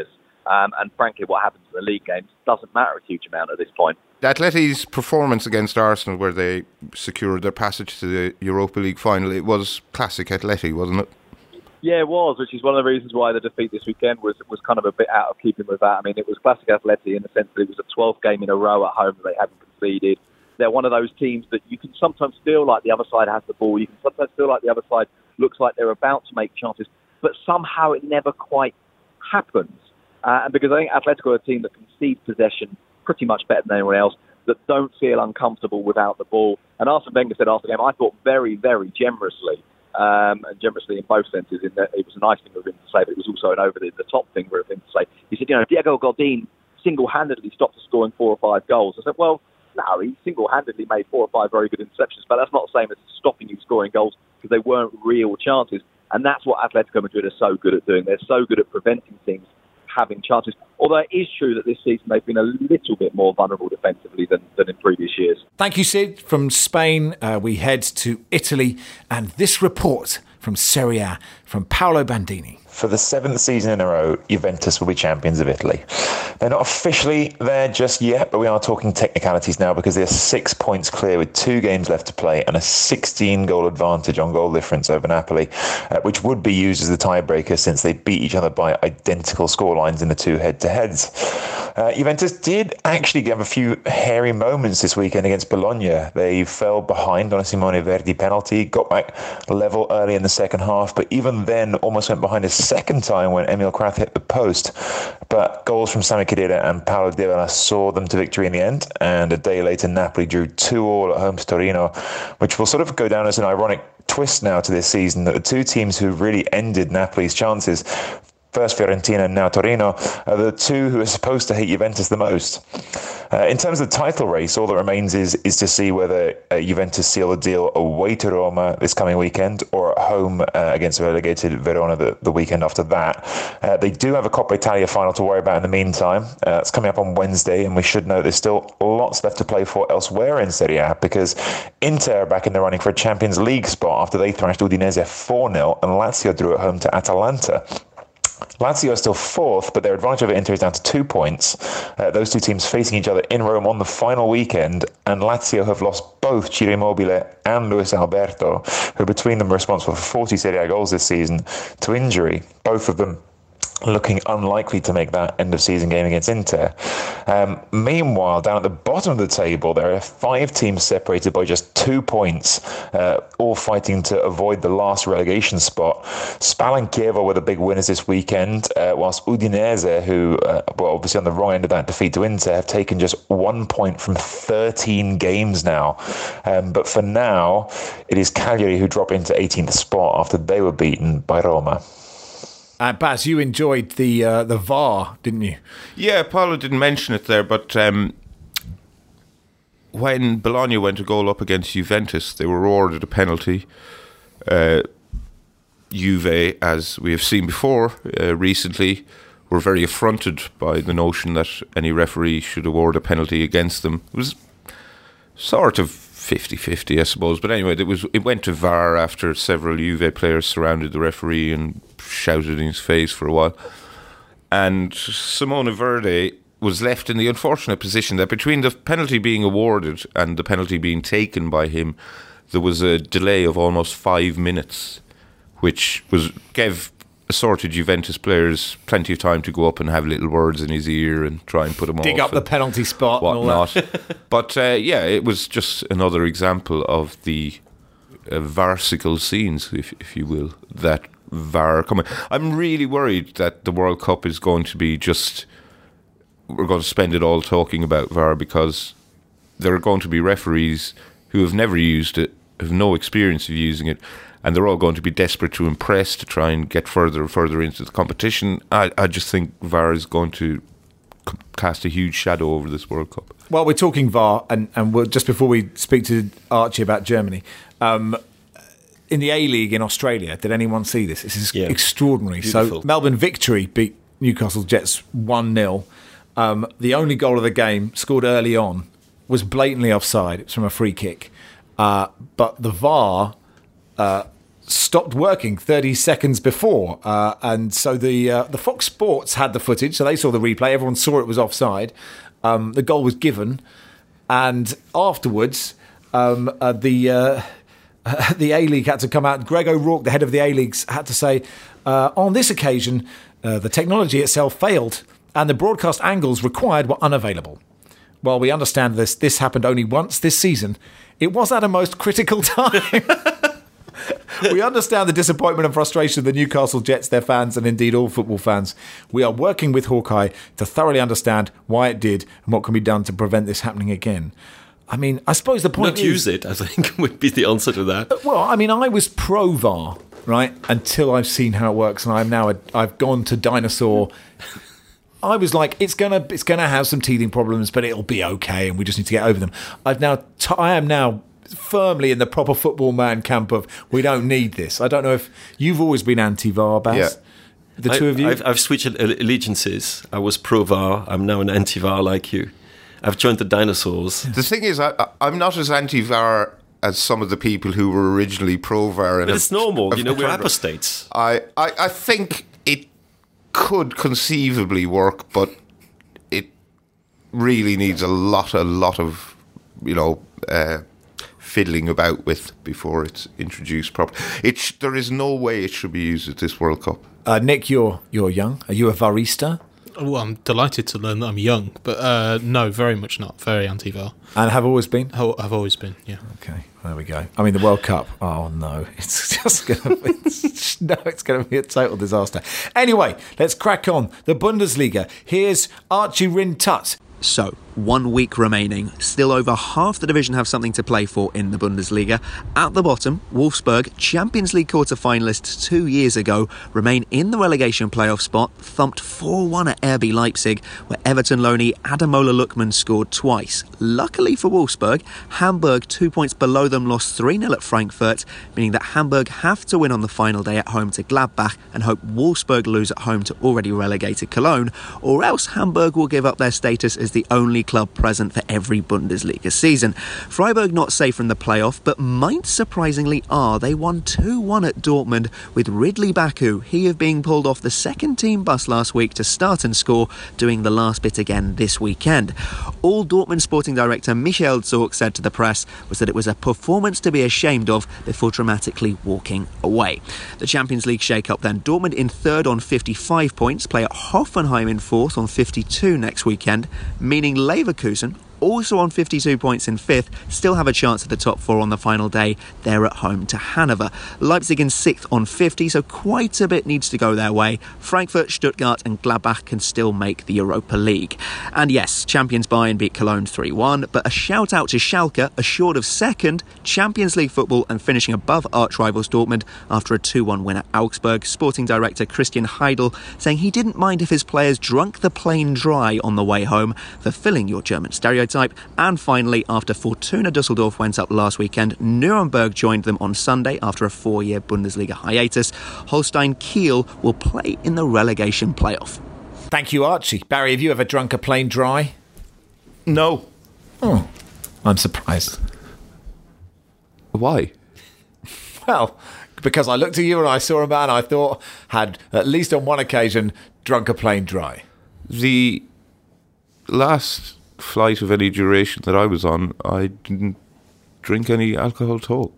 Um, and frankly, what happens in the league games doesn't matter a huge amount at this point. Atleti's performance against Arsenal, where they secured their passage to the Europa League final, it was classic Atleti, wasn't it? Yeah, it was, which is one of the reasons why the defeat this weekend was was kind of a bit out of keeping with that. I mean, it was classic Atleti in the sense that it was a twelfth game in a row at home that they hadn't conceded. They're one of those teams that you can sometimes feel like the other side has the ball. You can sometimes feel like the other side looks like they're about to make chances, but somehow it never quite happens. Uh, and because I think Atletico are a team that concedes possession pretty much better than anyone else, that don't feel uncomfortable without the ball. And Arsene Wenger said after the game, I thought very, very generously, um, and generously in both senses, in that it was a nice thing of him to say, but it was also an over-the-top thing of him to say. He said, you know, Diego Godin single-handedly stopped us scoring four or five goals. I said, well, no, he single-handedly made four or five very good interceptions, but that's not the same as stopping you scoring goals because they weren't real chances. And that's what Atletico Madrid are so good at doing. They're so good at preventing teams having chances. Although it is true that this season they've been a little bit more vulnerable defensively than, than in previous years. Thank you, Sid. From Spain, uh, we head to Italy, and this report from Serie A from Paolo Bandini. For the seventh season in a row, Juventus will be champions of Italy. They're not officially there just yet, but we are talking technicalities now because they're six points clear with two games left to play and a sixteen-goal advantage on goal difference over Napoli, uh, which would be used as the tiebreaker since they beat each other by identical scorelines in the two head-to-heads. Uh, Juventus did actually have a few hairy moments this weekend against Bologna. They fell behind on a Simone Verdi penalty, got back level early in the second half, but even then almost went behind a second time when Emil Krath hit the post. But goals from Sami Khedira and Paolo Dybala saw them to victory in the end, and a day later Napoli drew two all at home to Torino, which will sort of go down as an ironic twist now to this season, that the two teams who really ended Napoli's chances, first Fiorentina and now Torino, are the two who are supposed to hate Juventus the most. Uh, in terms of the title race, all that remains is is to see whether uh, Juventus seal a deal away to Roma this coming weekend or at home uh, against relegated Verona the, the weekend after that. Uh, they do have a Coppa Italia final to worry about in the meantime. Uh, it's coming up on Wednesday, and we should know there's still lots left to play for elsewhere in Serie A because Inter are back in the running for a Champions League spot after they thrashed Udinese four nil and Lazio drew at home to Atalanta. Lazio are still fourth, but their advantage over Inter is down to two points. Uh, those two teams facing each other in Rome on the final weekend, and Lazio have lost both Ciro Immobile and Luis Alberto, who between them are responsible for forty Serie A goals this season, to injury. Both of them looking unlikely to make that end-of-season game against Inter. Um, meanwhile, down at the bottom of the table, there are five teams separated by just two points, uh, all fighting to avoid the last relegation spot. Spal and Chievo were the big winners this weekend, uh, whilst Udinese, who uh, were obviously on the wrong end of that defeat to Inter, have taken just one point from thirteen games now. Um, but for now, it is Cagliari who drop into eighteenth spot after they were beaten by Roma. Uh, Baz, you enjoyed the uh, the V A R, didn't you? Yeah, Paolo didn't mention it there, but um, when Bologna went a goal up against Juventus, they were awarded a penalty. Uh, Juve, as we have seen before uh, recently, were very affronted by the notion that any referee should award a penalty against them. It was sort of fifty-fifty, I suppose. But anyway, it was it went to V A R after several Juve players surrounded the referee and shouted in his face for a while. And Simone Verdi was left in the unfortunate position that between the penalty being awarded and the penalty being taken by him, there was a delay of almost five minutes, which was gave assorted Juventus players plenty of time to go up and have little words in his ear and try and put him off. Dig up the penalty spot and all that. But uh, yeah, it was just another example of the uh, varsical scenes, if if you will, that V A R coming. I'm really worried that the World Cup is going to be just, we're going to spend it all talking about V A R because there are going to be referees who have never used it, have no experience of using it, and they're all going to be desperate to impress to try and get further and further into the competition. I, I just think V A R is going to c- cast a huge shadow over this World Cup. Well, we're talking V A R, and, and we'll, just before we speak to Archie about Germany, um, in the A-League in Australia, did anyone see this? This is yeah. extraordinary. Beautiful. So Melbourne Victory beat Newcastle Jets one nil. Um, the only goal of the game, scored early on, was blatantly offside. It's from a free kick. Uh, but the V A R uh, stopped working thirty seconds before, uh, and so the uh, the Fox Sports had the footage, so they saw the replay. Everyone saw it was offside. Um, the goal was given, and afterwards, um, uh, the uh, the A-League had to come out. Greg O'Rourke, the head of the A-League, had to say, uh, on this occasion, uh, the technology itself failed, and the broadcast angles required were unavailable. Well, we understand this. This happened only once this season. It was at a most critical time. We understand the disappointment and frustration of the Newcastle Jets, their fans, and indeed all football fans. We are working with Hawkeye to thoroughly understand why it did and what can be done to prevent this happening again. I mean, I suppose the point Not is... use it, I think, would be the answer to that. Well, I mean, I was pro-V A R, right, until I've seen how it works, and I'm now a, I've gone to Dinosaur. I was like, it's gonna it's gonna have some teething problems, but it'll be okay, and we just need to get over them. I've now t- I am now firmly in the proper football man camp of we don't need this. I don't know if you've always been anti-V A R, Baz. Yeah. The two I, of you. I've, I've switched allegiances. I was pro-V A R. I'm now an anti-V A R like you. I've joined the dinosaurs. The thing is, I, I'm not as anti-V A R as some of the people who were originally pro-V A R. But it's normal. You know, we're apostates. I, I, I think it could conceivably work, but it really needs a lot, a lot of, you know, uh, fiddling about with before it's introduced properly. It sh- there is no way it should be used at this World Cup. Uh, Nick, you're you're young. Are you a VARista? Well, I'm delighted to learn that I'm young, but uh, no, very much not. Very anti-V A R. And have always been? Ho- I've always been, yeah. Okay, there we go. I mean, the World Cup. Oh no, it's just gonna. It's, no, it's going to be a total disaster. Anyway, let's crack on. The Bundesliga. Here's Archie Rintut. So, one week remaining. Still over half the division have something to play for in the Bundesliga. At the bottom, Wolfsburg, Champions League quarter-finalists two years ago, remain in the relegation playoff spot, thumped four one at R B Leipzig, where Everton loanee Ademola Lookman scored twice. Luckily for Wolfsburg, Hamburg, two points below them, lost three nil at Frankfurt, meaning that Hamburg have to win on the final day at home to Gladbach and hope Wolfsburg lose at home to already relegated Cologne, or else Hamburg will give up their status as the only club present for every Bundesliga season. Freiburg not safe from the playoff, but Mainz surprisingly are. They won two one at Dortmund, with Ridley Baku, he of being pulled off the second team bus last week to start and score, doing the last bit again this weekend. All Dortmund sporting director Michael Zorc said to the press was that it was a performance to be ashamed of before dramatically walking away. The Champions League shake-up then. Dortmund in third on fifty-five points, play at Hoffenheim in fourth on fifty-two next weekend, meaning Leverkusen, also on fifty-two points in fifth, still have a chance at the top four on the final day. They're at home to Hanover. Leipzig in sixth on fifty, so quite a bit needs to go their way. Frankfurt, Stuttgart and Gladbach can still make the Europa League. And yes, champions Bayern beat Cologne three one, but a shout out to Schalke, assured of second, Champions League football and finishing above arch-rivals Dortmund after a two one win at Augsburg. Sporting director Christian Heidel saying he didn't mind if his players drunk the plane dry on the way home, fulfilling your German stereotype. And finally, after Fortuna Düsseldorf went up last weekend, Nuremberg joined them on Sunday after a four-year Bundesliga hiatus. Holstein Kiel will play in the relegation playoff. Thank you, Archie. Barry, have you ever drunk a plane dry? No. Oh, I'm surprised. Why? Well, because I looked at you and I saw a man I thought had, at least on one occasion, drunk a plane dry. The last flight of any duration that I was on, I didn't drink any alcohol at all.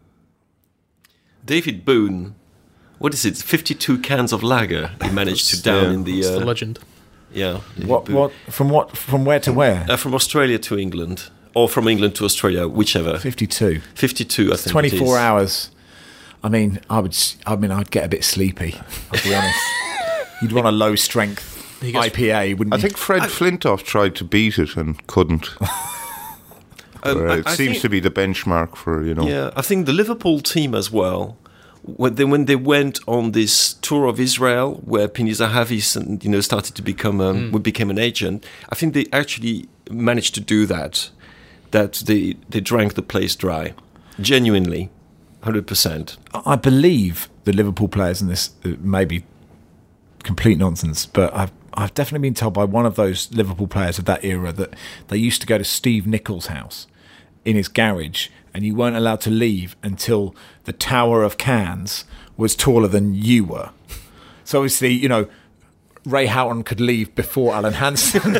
David Boone, what is it? fifty-two cans of lager he managed to down yeah, in the. It's Uh, the legend. yeah. David What? Boone. What? From what? From where to where? Uh, from Australia to England, or from England to Australia, whichever. Fifty-two. fifty-two, I think. Twenty-four it is. hours. I mean, I would. I mean, I'd get a bit sleepy. I'll be honest. You'd want a low strength He gets- I P A, wouldn't I you? think Fred Flintoff tried to beat it and couldn't. Um, Or, uh, I- it I seems think- to be the benchmark for, you know. Yeah, I think the Liverpool team as well. When they, when they went on this tour of Israel, where Pini Zahavi, and you know, started to become um, mm. became an agent, I think they actually managed to do that. That they they drank the place dry, genuinely, hundred percent. I believe the Liverpool players, and this uh, may be complete nonsense, but I've I've definitely been told by one of those Liverpool players of that era that they used to go to Steve Nichols' house in his garage and you weren't allowed to leave until the Tower of Cans was taller than you were. So obviously, you know, Ray Houghton could leave before Alan Hansen.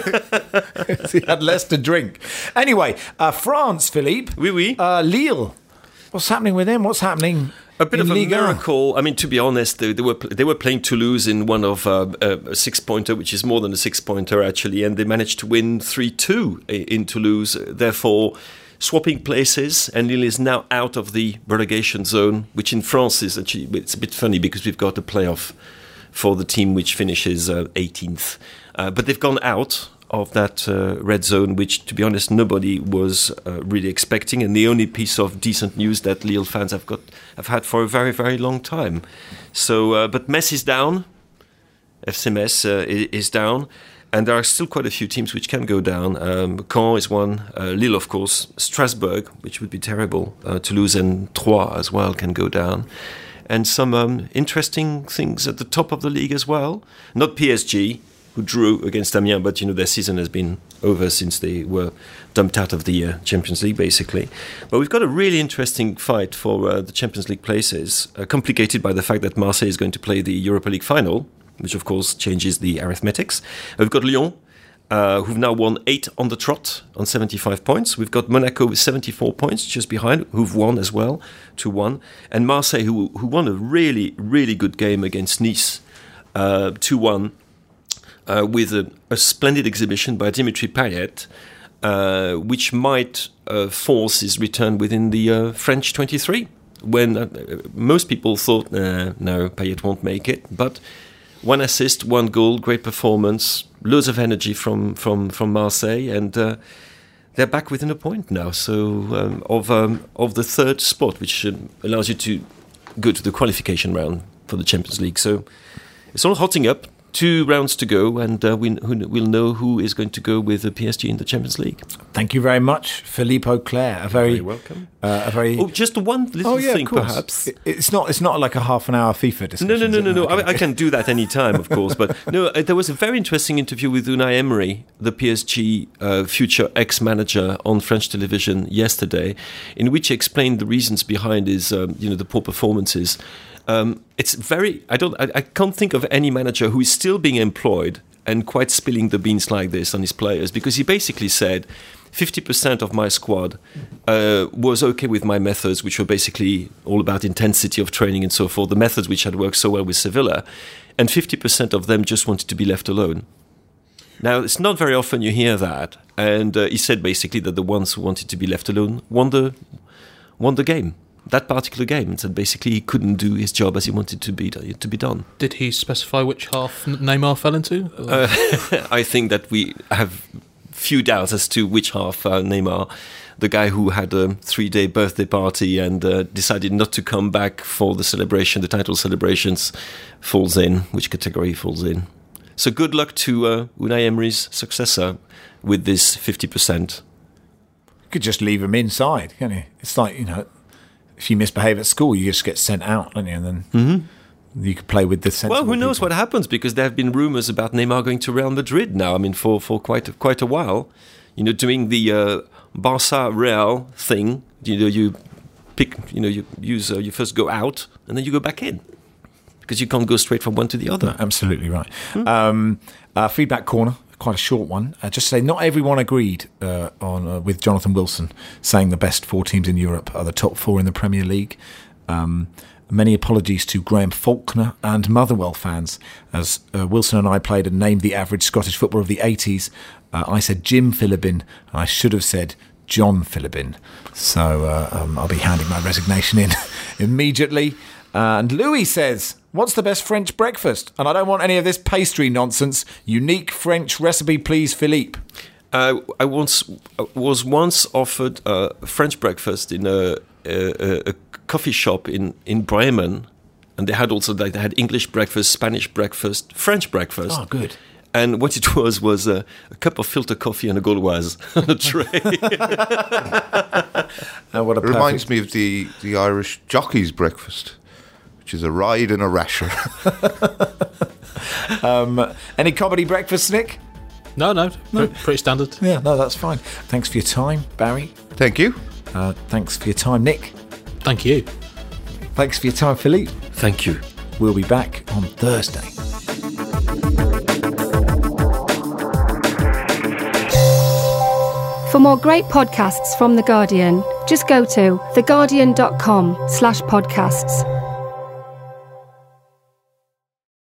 He had less to drink. Anyway, uh, France, Philippe. Oui, oui. Uh, Lille. What's happening with them? What's happening? A bit in of a Ligue one? miracle. I mean, to be honest, they, they were they were playing Toulouse in one of uh, a six-pointer, which is more than a six-pointer actually, and they managed to win three two in Toulouse. Therefore, swapping places, and Lille is now out of the relegation zone, which in France is actually it's a bit funny because we've got a playoff for the team which finishes uh, eighteenth. Uh, but they've gone out of that uh, red zone, which, to be honest, nobody was uh, really expecting, and the only piece of decent news that Lille fans have got have had for a very, very long time. So, uh, but Metz is down, F C Metz uh, is down, and there are still quite a few teams which can go down. Um, Caen is one, uh, Lille, of course, Strasbourg, which would be terrible, uh, Toulouse and Troyes as well can go down. And some um, interesting things at the top of the league as well. Not P S G, who drew against Amiens, but you know their season has been over since they were dumped out of the uh, Champions League, basically. But we've got a really interesting fight for uh, the Champions League places, uh, complicated by the fact that Marseille is going to play the Europa League final, which of course changes the arithmetics. Uh, we've got Lyon, uh, who've now won eight on the trot on seventy-five points. We've got Monaco with seventy-four points, just behind, who've won as well, two one. And Marseille, who, who won a really, really good game against Nice, uh, two one. Uh, with a, a splendid exhibition by Dimitri Payet, uh, which might uh, force his return within the uh, French twenty-three, when uh, most people thought, uh, no, Payet won't make it. But one assist, one goal, great performance, loads of energy from, from, from Marseille, and uh, they're back within a point now. So um, of, um, of the third spot, which uh, allows you to go to the qualification round for the Champions League. So it's all hotting up. Two rounds to go, and uh, we, we'll know who is going to go with the P S G in the Champions League. Thank you very much, Philippe Auclair. A very, very welcome. Uh, a very. Oh, just one little oh, yeah, thing, of course. perhaps. It, it's not. It's not like a half an hour FIFA discussion. No, no, no, no, no. Okay. I, I can do that any time, of course. But no, uh, there was a very interesting interview with Unai Emery, the P S G uh, future ex-manager, on French television yesterday, in which he explained the reasons behind his, um, you know, the poor performances. Um, it's very. I don't. I, I can't think of any manager who is still being employed and quite spilling the beans like this on his players, because he basically said fifty percent of my squad uh, was okay with my methods, which were basically all about intensity of training and so forth, the methods which had worked so well with Sevilla, and fifty percent of them just wanted to be left alone. Now, it's not very often you hear that, and uh, he said basically that the ones who wanted to be left alone won the, won the game. That particular game, and said basically he couldn't do his job as he wanted to be to be done. Did he specify which half Neymar fell into? Uh, I think that we have few doubts as to which half uh, Neymar, the guy who had a three-day birthday party and uh, decided not to come back for the celebration, the title celebrations, falls in. Which category he falls in? So good luck to uh, Unai Emery's successor with this fifty percent. You could just leave him inside, can't you? It's like, you know, if you misbehave at school, you just get sent out, don't you? And then mm-hmm. you could play with the sensible Well, who knows people. what happens, because there have been rumours about Neymar going to Real Madrid now. I mean, for, for quite a, quite a while, you know, doing the uh, Barca Real thing. You know, you pick, you know, you use, uh, you first go out and then you go back in, because you can't go straight from one to the other. No, absolutely right. Mm. Um, uh, feedback corner. Quite a short one. Uh, just to say, not everyone agreed uh, on uh, with Jonathan Wilson saying the best four teams in Europe are the top four in the Premier League. Um, many apologies to Graham Faulkner and Motherwell fans, as uh, Wilson and I played and named the average Scottish footballer of the eighties. Uh, I said Jim Philibin, and I should have said John Philibin. So uh, um, I'll be handing my resignation in immediately. Uh, and Louis says, what's the best French breakfast? And I don't want any of this pastry nonsense. Unique French recipe, please, Philippe. Uh, I once uh, was once offered a French breakfast in a, a, a coffee shop in, in Bremen, and they had also like they had English breakfast, Spanish breakfast, French breakfast. Oh, good. And what it was was a, a cup of filter coffee and a Gauloise on a tray. Oh, what a it reminds me of the, the Irish jockey's breakfast, which is a ride and a rasher. um, any comedy breakfast, Nick? No, no, no. Pretty standard. Yeah, no, that's fine. Thanks for your time, Barry. Thank you. Uh, thanks for your time, Nick. Thank you. Thanks for your time, Philippe. Thank you. We'll be back on Thursday. For more great podcasts from The Guardian, just go to theguardian.com slash podcasts.